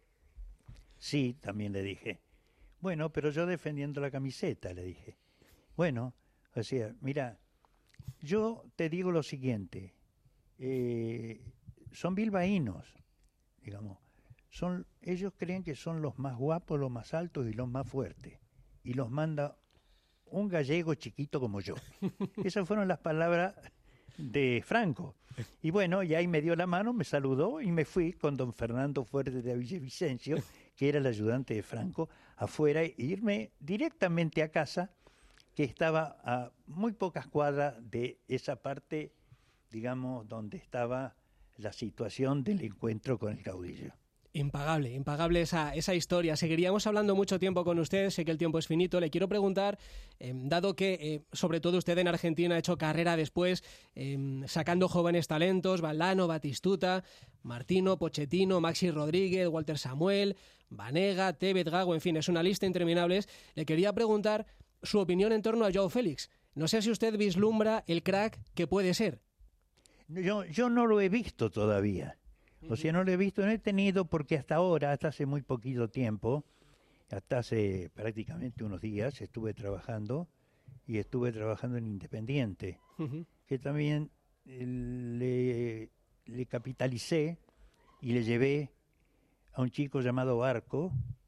Sí, también le dije. Bueno, pero yo defendiendo la camiseta, le dije. Bueno, o sea, mira, yo te digo lo siguiente, eh, son bilbaínos, digamos. Son, ellos creen que son los más guapos, los más altos y los más fuertes. Y los manda un gallego chiquito como yo. Esas fueron las palabras de Franco. Y bueno, y ahí me dio la mano, me saludó y me fui con don Fernando Fuertes de Villavicencio, que era el ayudante de Franco, afuera, e irme directamente a casa, que estaba a muy pocas cuadras de esa parte, digamos, donde estaba la situación del encuentro con el Caudillo. Impagable, impagable esa, esa historia. Seguiríamos hablando mucho tiempo con usted, sé que el tiempo es finito. Le quiero preguntar, eh, dado que eh, sobre todo usted en Argentina ha hecho carrera después, eh, sacando jóvenes talentos, Valdano, Batistuta, Martino, Pochettino, Maxi Rodríguez, Walter Samuel, Vanega, Tevez, Gago, en fin, es una lista interminable. Le quería preguntar su opinión en torno a Joao Félix. No sé si usted vislumbra el crack que puede ser. Yo, yo no lo he visto todavía. O sea, no lo he visto, no he tenido, porque hasta ahora, hasta hace muy poquito tiempo, hasta hace prácticamente unos días, estuve trabajando, y estuve trabajando en Independiente, uh-huh. que también eh, le, le capitalicé y le llevé a un chico llamado Barco,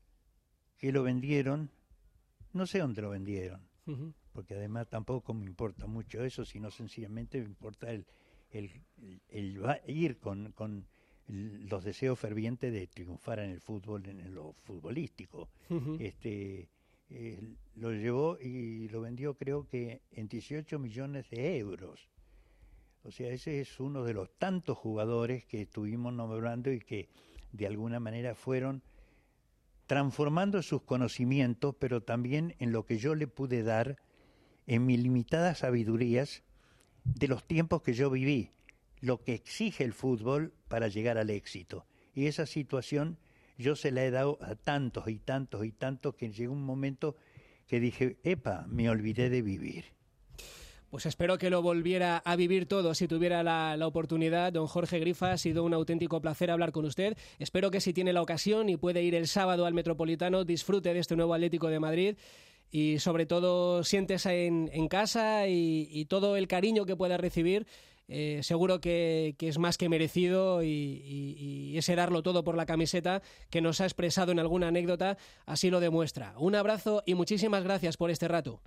que lo vendieron, no sé dónde lo vendieron, uh-huh. porque además tampoco me importa mucho eso, sino sencillamente me importa el, el, el, el ir con, con los deseos fervientes de triunfar en el fútbol, en lo futbolístico. Uh-huh. Este, eh, lo llevó y lo vendió, creo que en dieciocho millones de euros. O sea, ese es uno de los tantos jugadores que estuvimos nombrando y que de alguna manera fueron transformando sus conocimientos, pero también en lo que yo le pude dar en mis limitadas sabidurías de los tiempos que yo viví, lo que exige el fútbol para llegar al éxito. Y esa situación yo se la he dado a tantos y tantos y tantos que llegó un momento que dije, epa, me olvidé de vivir. Pues espero que lo volviera a vivir todo si tuviera la, la oportunidad. Don Jorge Grifa, ha sido un auténtico placer hablar con usted. Espero que si tiene la ocasión y puede ir el sábado al Metropolitano, disfrute de este nuevo Atlético de Madrid y sobre todo siéntese en, en casa y, y todo el cariño que pueda recibir. Eh, seguro que, que es más que merecido y, y, y ese darlo todo por la camiseta que nos ha expresado en alguna anécdota así lo demuestra. Un abrazo y muchísimas gracias por este rato.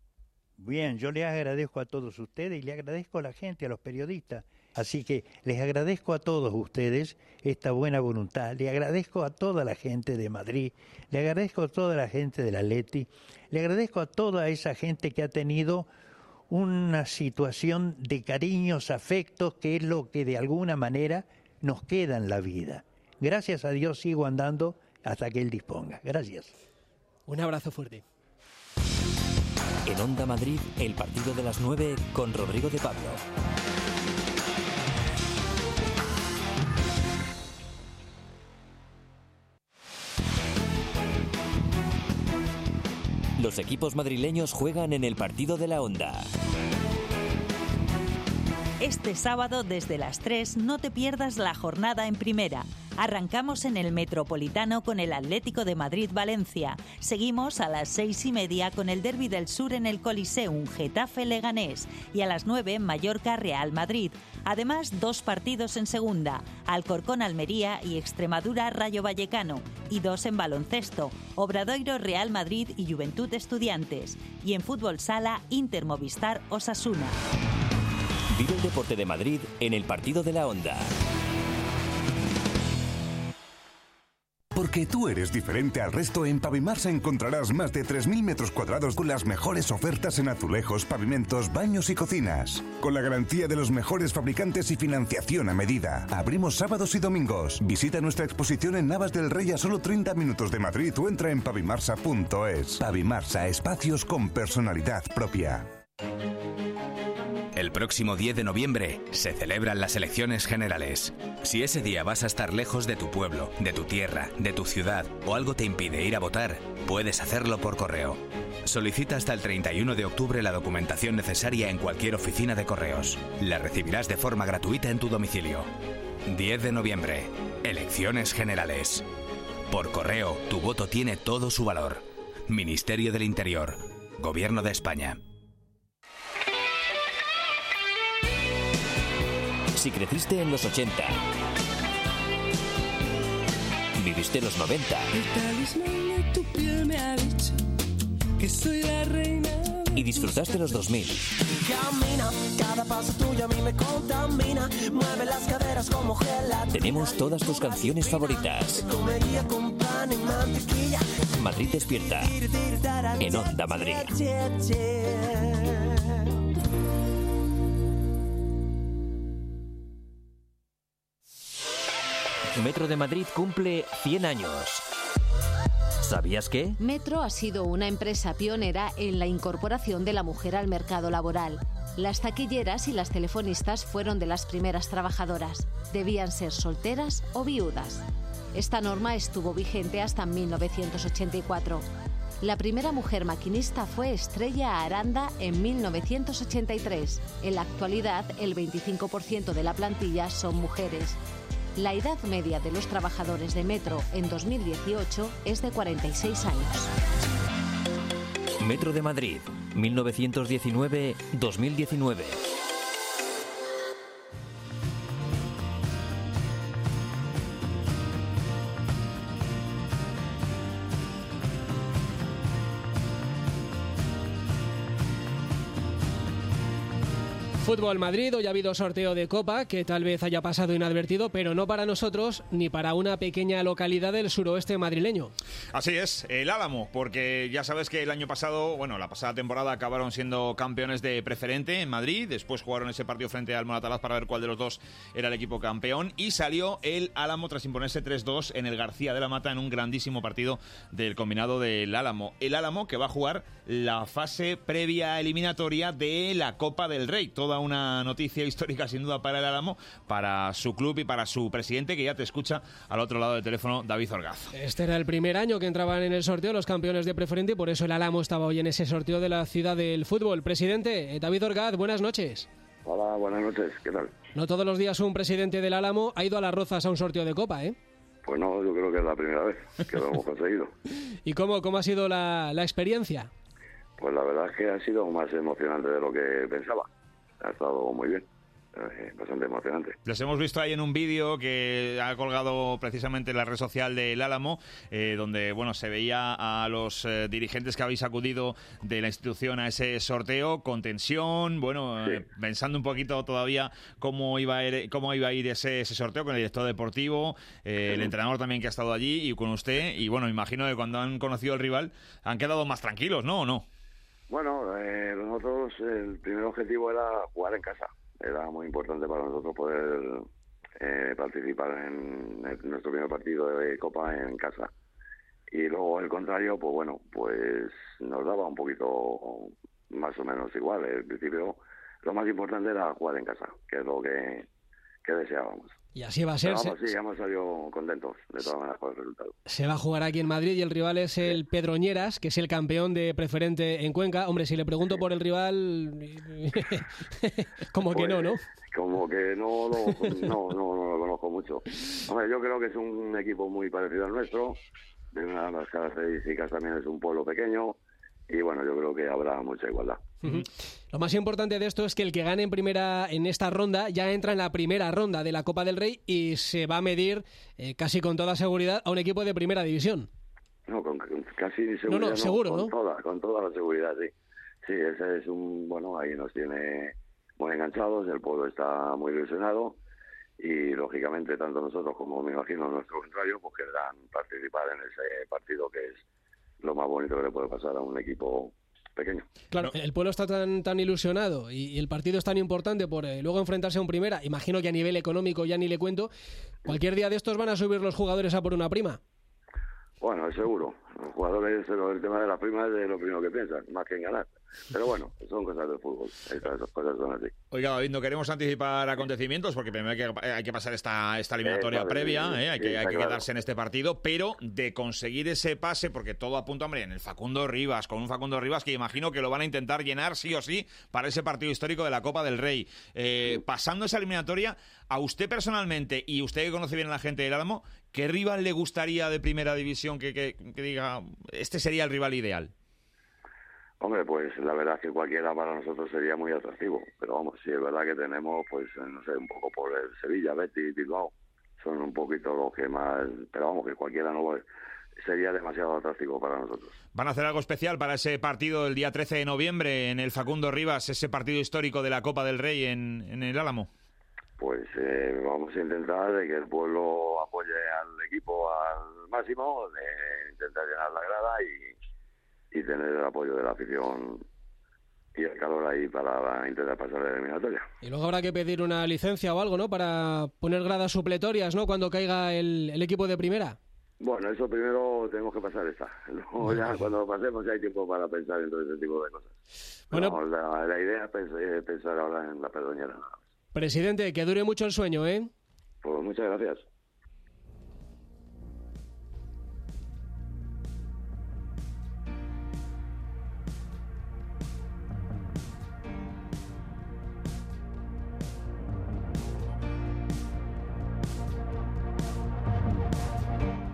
Bien, yo les agradezco a todos ustedes y le agradezco a la gente, a los periodistas. Así que les agradezco a todos ustedes esta buena voluntad, le agradezco a toda la gente de Madrid, le agradezco a toda la gente del Atleti, le agradezco a toda esa gente que ha tenido una situación de cariños, afectos, que es lo que de alguna manera nos queda en la vida. Gracias a Dios sigo andando hasta que Él disponga. Gracias. Un abrazo fuerte. En Onda Madrid, el partido de las nueve con Rodrigo de Pablo. Los equipos madrileños juegan en el partido de la Onda. Este sábado desde las tres no te pierdas la jornada en primera. Arrancamos en el Metropolitano con el Atlético de Madrid-Valencia. Seguimos a las seis y media con el Derbi del Sur en el Coliseum Getafe-Leganés. Y a las nueve Mallorca-Real Madrid. Además, dos partidos en segunda. Alcorcón-Almería y Extremadura-Rayo Vallecano. Y dos en baloncesto. Obradoiro-Real Madrid y Juventud Estudiantes. Y en fútbol sala Inter-Movistar-Osasuna. Vive el deporte de Madrid en el partido de la Onda. Porque tú eres diferente al resto, en Pavimarsa encontrarás más de tres mil metros cuadrados con las mejores ofertas en azulejos, pavimentos, baños y cocinas. Con la garantía de los mejores fabricantes y financiación a medida. Abrimos sábados y domingos. Visita nuestra exposición en Navas del Rey a solo treinta minutos de Madrid o entra en pavimarsa punto es. Pavimarsa, espacios con personalidad propia. El próximo diez de noviembre se celebran las elecciones generales. Si ese día vas a estar lejos de tu pueblo, de tu tierra, de tu ciudad o algo te impide ir a votar, puedes hacerlo por correo. Solicita hasta el treinta y uno de octubre la documentación necesaria en cualquier oficina de correos. La recibirás de forma gratuita en tu domicilio. diez de noviembre, elecciones generales. Por correo, tu voto tiene todo su valor. Ministerio del Interior, Gobierno de España. Si creciste en los ochenta, viviste los noventa y disfrutaste los dos mil. Tenemos todas tus canciones favoritas. Madrid despierta en Onda Madrid. Metro de Madrid cumple cien años. ¿Sabías qué? Metro ha sido una empresa pionera en la incorporación de la mujer al mercado laboral. Las taquilleras y las telefonistas fueron de las primeras trabajadoras. Debían ser solteras o viudas. Esta norma estuvo vigente hasta mil novecientos ochenta y cuatro. La primera mujer maquinista fue Estrella Aranda en mil novecientos ochenta y tres. En la actualidad, el veinticinco por ciento de la plantilla son mujeres. La edad media de los trabajadores de Metro en dos mil dieciocho es de cuarenta y seis años. Metro de Madrid, mil novecientos diecinueve a dos mil diecinueve. Fútbol Madrid, hoy ha habido sorteo de Copa que tal vez haya pasado inadvertido, pero no para nosotros ni para una pequeña localidad del suroeste madrileño. Así es, el Álamo, porque ya sabes que el año pasado, bueno, la pasada temporada acabaron siendo campeones de preferente en Madrid, después jugaron ese partido frente al Moratalaz para ver cuál de los dos era el equipo campeón y salió el Álamo tras imponerse tres dos en el García de la Mata en un grandísimo partido del combinado del Álamo. El Álamo que va a jugar la fase previa eliminatoria de la Copa del Rey, toda una noticia histórica sin duda para el Álamo, para su club y para su presidente, que ya te escucha al otro lado del teléfono, David Orgaz. Este era el primer año que entraban en el sorteo los campeones de preferente y por eso el Álamo estaba hoy en ese sorteo de la ciudad del fútbol. Presidente, David Orgaz, buenas noches. Hola, buenas noches, ¿qué tal? No todos los días un presidente del Álamo ha ido a Las Rozas a un sorteo de Copa, ¿eh? Pues no, yo creo que es la primera vez que lo hemos conseguido. ¿Y cómo, cómo ha sido la, la experiencia? Pues la verdad es que ha sido más emocionante de lo que pensaba. Ha estado muy bien, eh, bastante emocionante. Les hemos visto ahí en un vídeo que ha colgado precisamente en la red social del Álamo, eh, donde bueno se veía a los eh, dirigentes que habéis acudido de la institución a ese sorteo con tensión, bueno, sí. eh, pensando un poquito todavía cómo iba a ir, cómo iba a ir ese, ese sorteo con el director deportivo, eh, sí. el entrenador también que ha estado allí y con usted, y bueno, imagino que cuando han conocido al rival han quedado más tranquilos, ¿no? ¿O no? Bueno, eh, nosotros el primer objetivo era jugar en casa. Era muy importante para nosotros poder eh, participar en, en nuestro primer partido de Copa en casa. Y luego el contrario, pues bueno, pues nos daba un poquito más o menos igual. Al principio lo más importante era jugar en casa, que es lo que, que deseábamos. Y así va a ser. Pero vamos, sí, hemos salido contentos de todas maneras por el resultado. Se va a jugar aquí en Madrid y el rival es el Pedroñeras, que es el campeón de preferente en Cuenca. Hombre, si le pregunto sí. por el rival, como pues, que no, ¿no? Como que no lo, no, no, no lo conozco mucho. Hombre, yo creo que es un equipo muy parecido al nuestro. De una de las características también es un pueblo pequeño. Y bueno, yo creo que habrá mucha igualdad. Uh-huh. Lo más importante de esto es que el que gane en primera en esta ronda ya entra en la primera ronda de la Copa del Rey y se va a medir eh, casi con toda seguridad a un equipo de primera división. No, con, con casi seguridad. No, no, no seguro, con ¿no? Toda, con toda la seguridad, sí. Sí, ese es un, bueno, ahí nos tiene muy enganchados, el pueblo está muy ilusionado y lógicamente tanto nosotros como me imagino nuestro contrario pues querrán participar en ese partido que es lo más bonito que le puede pasar a un equipo pequeño. Claro, no. El pueblo está tan tan ilusionado y, y el partido es tan importante por eh, luego enfrentarse a un primera. Imagino que a nivel económico ya ni le cuento. Cualquier día de estos van a subir los jugadores a por una prima. Bueno, es seguro. Los jugadores, el tema de la prima es de lo primero que piensan, más que en ganar. Pero bueno, son cosas del fútbol. Esas cosas son así. Oiga, David, no queremos anticipar acontecimientos porque primero hay que, hay que pasar esta, esta eliminatoria eh, vale, previa, sí, eh, hay, sí, que, hay que claro. quedarse en este partido, pero de conseguir ese pase, porque todo apunta, hombre, en el Facundo Rivas, con un Facundo Rivas que imagino que lo van a intentar llenar sí o sí para ese partido histórico de la Copa del Rey. Eh, sí. Pasando esa eliminatoria, a usted personalmente, y usted que conoce bien a la gente del Álamo, ¿qué rival le gustaría de primera división que, que, que diga, este sería el rival ideal? Hombre, pues la verdad es que cualquiera para nosotros sería muy atractivo, pero vamos, sí es verdad que tenemos, pues no sé, un poco por el Sevilla, Betis, Bilbao, son un poquito los que más, pero vamos, que cualquiera no sería demasiado atractivo para nosotros. ¿Van a hacer algo especial para ese partido del día trece de noviembre en el Facundo Rivas, ese partido histórico de la Copa del Rey en, en el Álamo? Pues eh, vamos a intentar de que el pueblo apoye al equipo al máximo, de intentar llenar la grada y y tener el apoyo de la afición y el calor ahí para intentar pasar la eliminatoria. Y luego habrá que pedir una licencia o algo, ¿no? Para poner gradas supletorias, ¿no? Cuando caiga el, el equipo de primera. Bueno, eso primero tenemos que pasar esta. Luego ya cuando pasemos ya hay tiempo para pensar en todo ese tipo de cosas. Bueno, Pero, la, la idea es pensar ahora en la Pedroñera. Presidente, que dure mucho el sueño, ¿eh? Pues muchas gracias.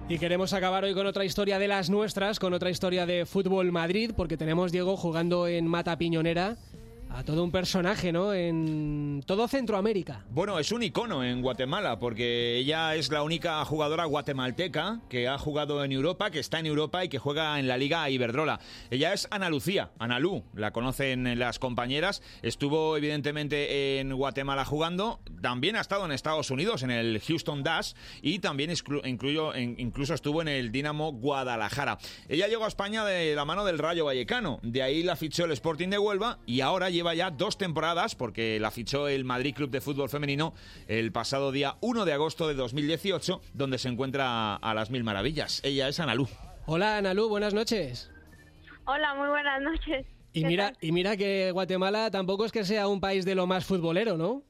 Y queremos acabar hoy con otra historia de las nuestras, con otra historia de Fútbol Madrid, porque tenemos, Diego, jugando en Mata Piñonera a todo un personaje, ¿no? En todo Centroamérica. Bueno, es un icono en Guatemala, porque ella es la única jugadora guatemalteca que ha jugado en Europa, que está en Europa y que juega en la Liga Iberdrola. Ella es Ana Lucía, Ana Lu, la conocen las compañeras. Estuvo evidentemente en Guatemala jugando, también ha estado en Estados Unidos, en el Houston Dash, y también incluyo, incluso estuvo en el Dinamo Guadalajara. Ella llegó a España de la mano del Rayo Vallecano, de ahí la fichó el Sporting de Huelva y ahora lleva ya dos temporadas, porque la fichó el Madrid Club de Fútbol Femenino el pasado día uno de agosto de dos mil dieciocho, donde se encuentra a las mil maravillas. Ella es Ana Lu. Hola, Ana Lu, buenas noches. Hola, muy buenas noches. Y mira, y mira que Guatemala tampoco es que sea un país de lo más futbolero, ¿no?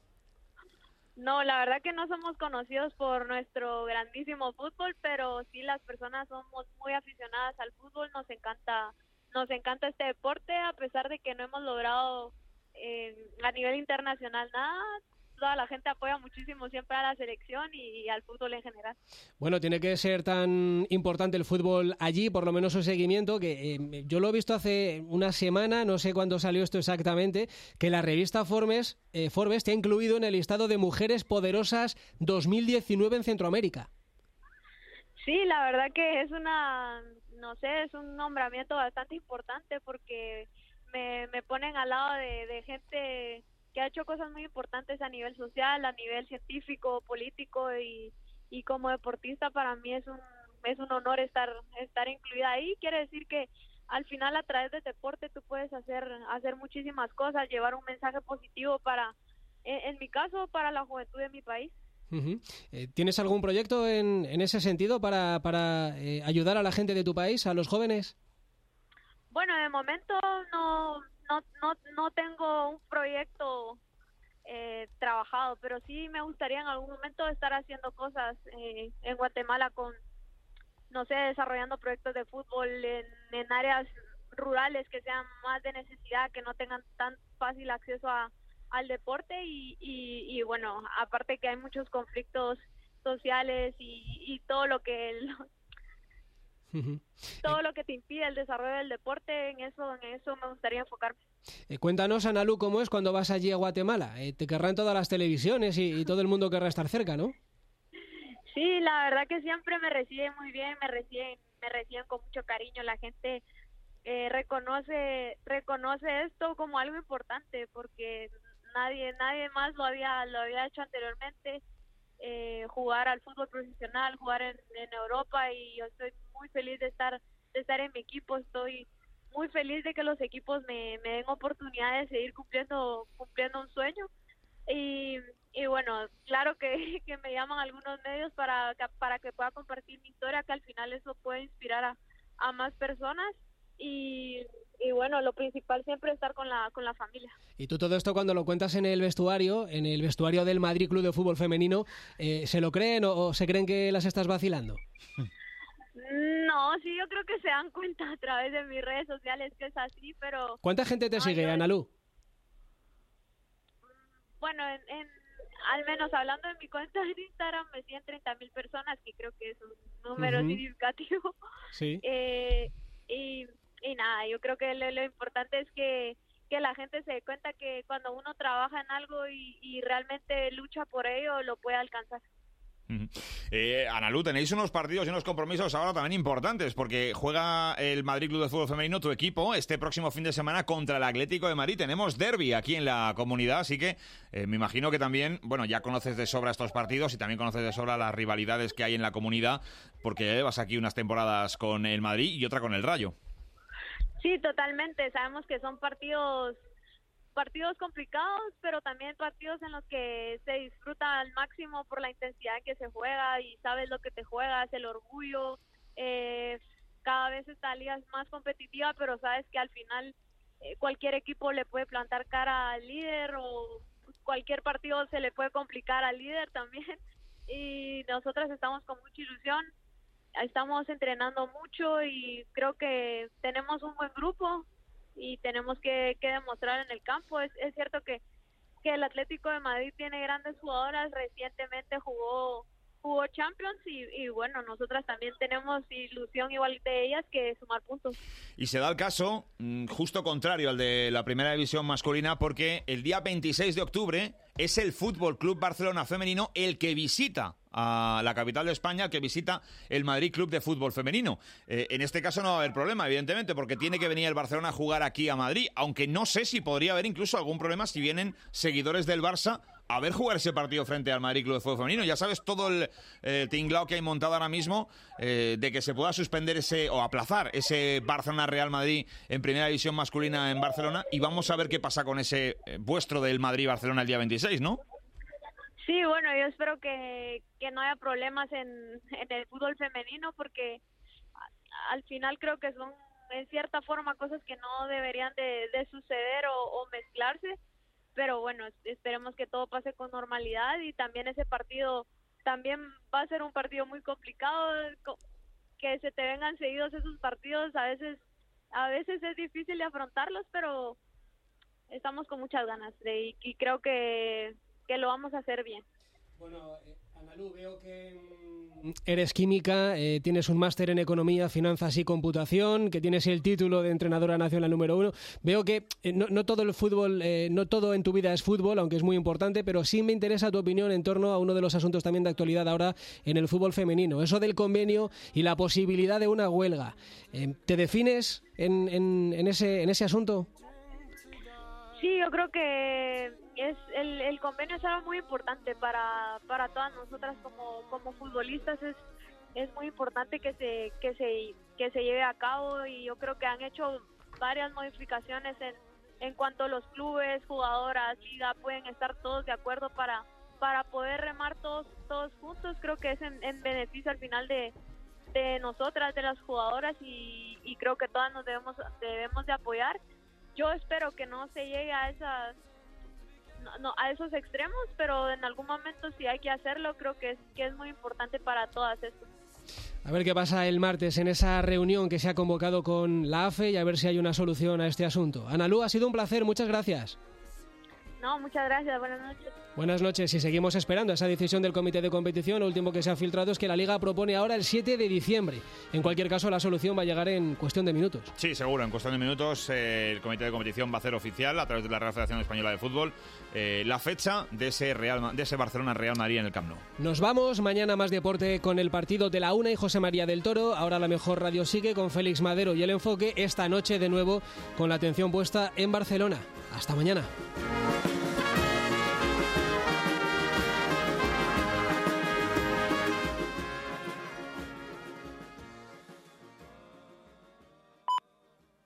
No, la verdad que no somos conocidos por nuestro grandísimo fútbol, pero sí las personas somos muy aficionadas al fútbol, nos encanta, nos encanta este deporte, a pesar de que no hemos logrado eh, a nivel internacional nada. Toda la gente apoya muchísimo siempre a la selección y, y al fútbol en general. Bueno, tiene que ser tan importante el fútbol allí, por lo menos su seguimiento, que eh, yo lo he visto hace una semana, no sé cuándo salió esto exactamente, que la revista Forbes, eh, Forbes te ha incluido en el listado de mujeres poderosas dos mil diecinueve en Centroamérica. Sí, la verdad que es una, no sé, es un nombramiento bastante importante porque me, me ponen al lado de, de gente que ha hecho cosas muy importantes a nivel social, a nivel científico, político y, y como deportista para mí es un es un honor estar estar incluida ahí. Quiere decir que al final a través del deporte tú puedes hacer hacer muchísimas cosas, llevar un mensaje positivo para, en, en mi caso, para la juventud de mi país. Uh-huh. Eh, ¿Tienes algún proyecto en, en ese sentido para, para eh, ayudar a la gente de tu país, a los jóvenes? Bueno, de momento no no no no tengo un proyecto eh, trabajado, pero sí me gustaría en algún momento estar haciendo cosas eh, en Guatemala con, no sé, desarrollando proyectos de fútbol en, en áreas rurales que sean más de necesidad, que no tengan tan fácil acceso a al deporte y, y, y bueno, aparte que hay muchos conflictos sociales y, y todo lo que el, uh-huh. todo lo que te impide el desarrollo del deporte, en eso en eso me gustaría enfocarme. Eh, cuéntanos, Ana Lu, cómo es cuando vas allí a Guatemala. Eh, te querrán todas las televisiones y, y todo el mundo querrá estar cerca, ¿no? Sí, la verdad que siempre me reciben muy bien, me reciben, me reciben con mucho cariño. La gente eh, reconoce reconoce esto como algo importante porque nadie nadie más lo había lo había hecho anteriormente, eh, jugar al fútbol profesional, jugar en, en Europa, y yo estoy muy feliz de estar de estar en mi equipo. Estoy muy feliz de que los equipos me, me den oportunidad de seguir cumpliendo cumpliendo un sueño y, y bueno, claro que, que me llaman algunos medios para, para que pueda compartir mi historia, que al final eso puede inspirar a, a más personas. Y, y bueno, lo principal siempre es estar con la con la familia. Y tú todo esto cuando lo cuentas en el vestuario, en el vestuario del Madrid Club de Fútbol Femenino, eh, ¿se lo creen o, o se creen que las estás vacilando? No, sí, yo creo que se dan cuenta a través de mis redes sociales que es así, pero... ¿Cuánta gente te no, sigue, yo... Ana Lu? Bueno, en, en, al menos hablando de mi cuenta de Instagram me siguen treinta mil personas, que creo que es un número uh-huh. significativo. Sí. Eh, y... Y nada, yo creo que lo, lo importante es que, que la gente se dé cuenta que cuando uno trabaja en algo y, y realmente lucha por ello, lo puede alcanzar. Eh, Ana Lu, tenéis unos partidos y unos compromisos ahora también importantes, porque juega el Madrid Club de Fútbol Femenino, tu equipo, este próximo fin de semana contra el Atlético de Madrid. Tenemos derbi aquí en la comunidad, así que eh, me imagino que también, bueno, ya conoces de sobra estos partidos y también conoces de sobra las rivalidades que hay en la comunidad, porque ya llevas aquí unas temporadas con el Madrid y otra con el Rayo. Sí, totalmente. Sabemos que son partidos partidos complicados, pero también partidos en los que se disfruta al máximo por la intensidad en que se juega y sabes lo que te juegas, el orgullo. Eh, cada vez esta liga es más competitiva, pero sabes que al final eh, cualquier equipo le puede plantar cara al líder o cualquier partido se le puede complicar al líder también. Y nosotras estamos con mucha ilusión. Estamos entrenando mucho y creo que tenemos un buen grupo y tenemos que, que demostrar en el campo. Es, es cierto que, que el Atlético de Madrid tiene grandes jugadoras. Recientemente jugó jugó Champions y, y bueno, nosotras también tenemos ilusión igual de ellas que sumar puntos. Y se da el caso mmm, justo contrario al de la primera división masculina, porque el día veintiséis de octubre es el Fútbol Club Barcelona femenino el que visita a la capital de España, que visita el Madrid Club de Fútbol Femenino. Eh, en este caso no va a haber problema, evidentemente, porque tiene que venir el Barcelona a jugar aquí a Madrid, aunque no sé si podría haber incluso algún problema si vienen seguidores del Barça a ver jugar ese partido frente al Madrid Club de Fútbol Femenino. Ya sabes todo el eh, tinglao que hay montado ahora mismo eh, de que se pueda suspender ese o aplazar ese Barcelona-Real Madrid en primera división masculina en Barcelona, y vamos a ver qué pasa con ese eh, vuestro del Madrid-Barcelona el día veintiséis, ¿no? Sí, bueno, yo espero que, que no haya problemas en, en el fútbol femenino, porque a, al final creo que son en cierta forma cosas que no deberían de, de suceder o, o mezclarse, pero bueno, esperemos que todo pase con normalidad, y también ese partido también va a ser un partido muy complicado, que se te vengan seguidos esos partidos, a veces a veces es difícil de afrontarlos, pero estamos con muchas ganas de, y, y creo que que lo vamos a hacer bien. Bueno, eh, Analu, veo que mm, eres química, eh, tienes un máster en Economía, Finanzas y Computación, que tienes el título de entrenadora nacional número uno. Veo que eh, no, no todo el fútbol, eh, no todo en tu vida es fútbol, aunque es muy importante, pero sí me interesa tu opinión en torno a uno de los asuntos también de actualidad ahora en el fútbol femenino, eso del convenio y la posibilidad de una huelga. Eh, ¿Te defines en, en, en, ese, en ese asunto? Sí, yo creo que es el, el convenio es algo muy importante para, para todas nosotras como, como futbolistas. Es, es muy importante que se, que se que se lleve a cabo, y yo creo que han hecho varias modificaciones en, en cuanto a los clubes, jugadoras, liga, pueden estar todos de acuerdo para, para poder remar todos, todos juntos. Creo que es en, en beneficio al final de, de nosotras, de las jugadoras, y, y creo que todas nos debemos, debemos de apoyar. Yo espero que no se llegue a esas no, no, a esos extremos, pero en algún momento si hay que hacerlo, creo que es, que es muy importante para todas esto. A ver qué pasa el martes en esa reunión que se ha convocado con la A F E y a ver si hay una solución a este asunto. Analu, ha sido un placer, muchas gracias. No, muchas gracias, buenas noches. Buenas noches, y seguimos esperando esa decisión del comité de competición. Lo último que se ha filtrado es que la Liga propone ahora el siete de diciembre. En cualquier caso, la solución va a llegar en cuestión de minutos. Sí, seguro, en cuestión de minutos eh, el comité de competición va a hacer oficial a través de la Real Federación Española de Fútbol eh, la fecha de ese, Real, de ese Barcelona-Real Madrid en el Camp Nou. Nos vamos, mañana más deporte con el partido de la una y José María del Toro. Ahora la mejor radio sigue con Félix Madero y El Enfoque. Esta noche de nuevo con la atención puesta en Barcelona. Hasta mañana.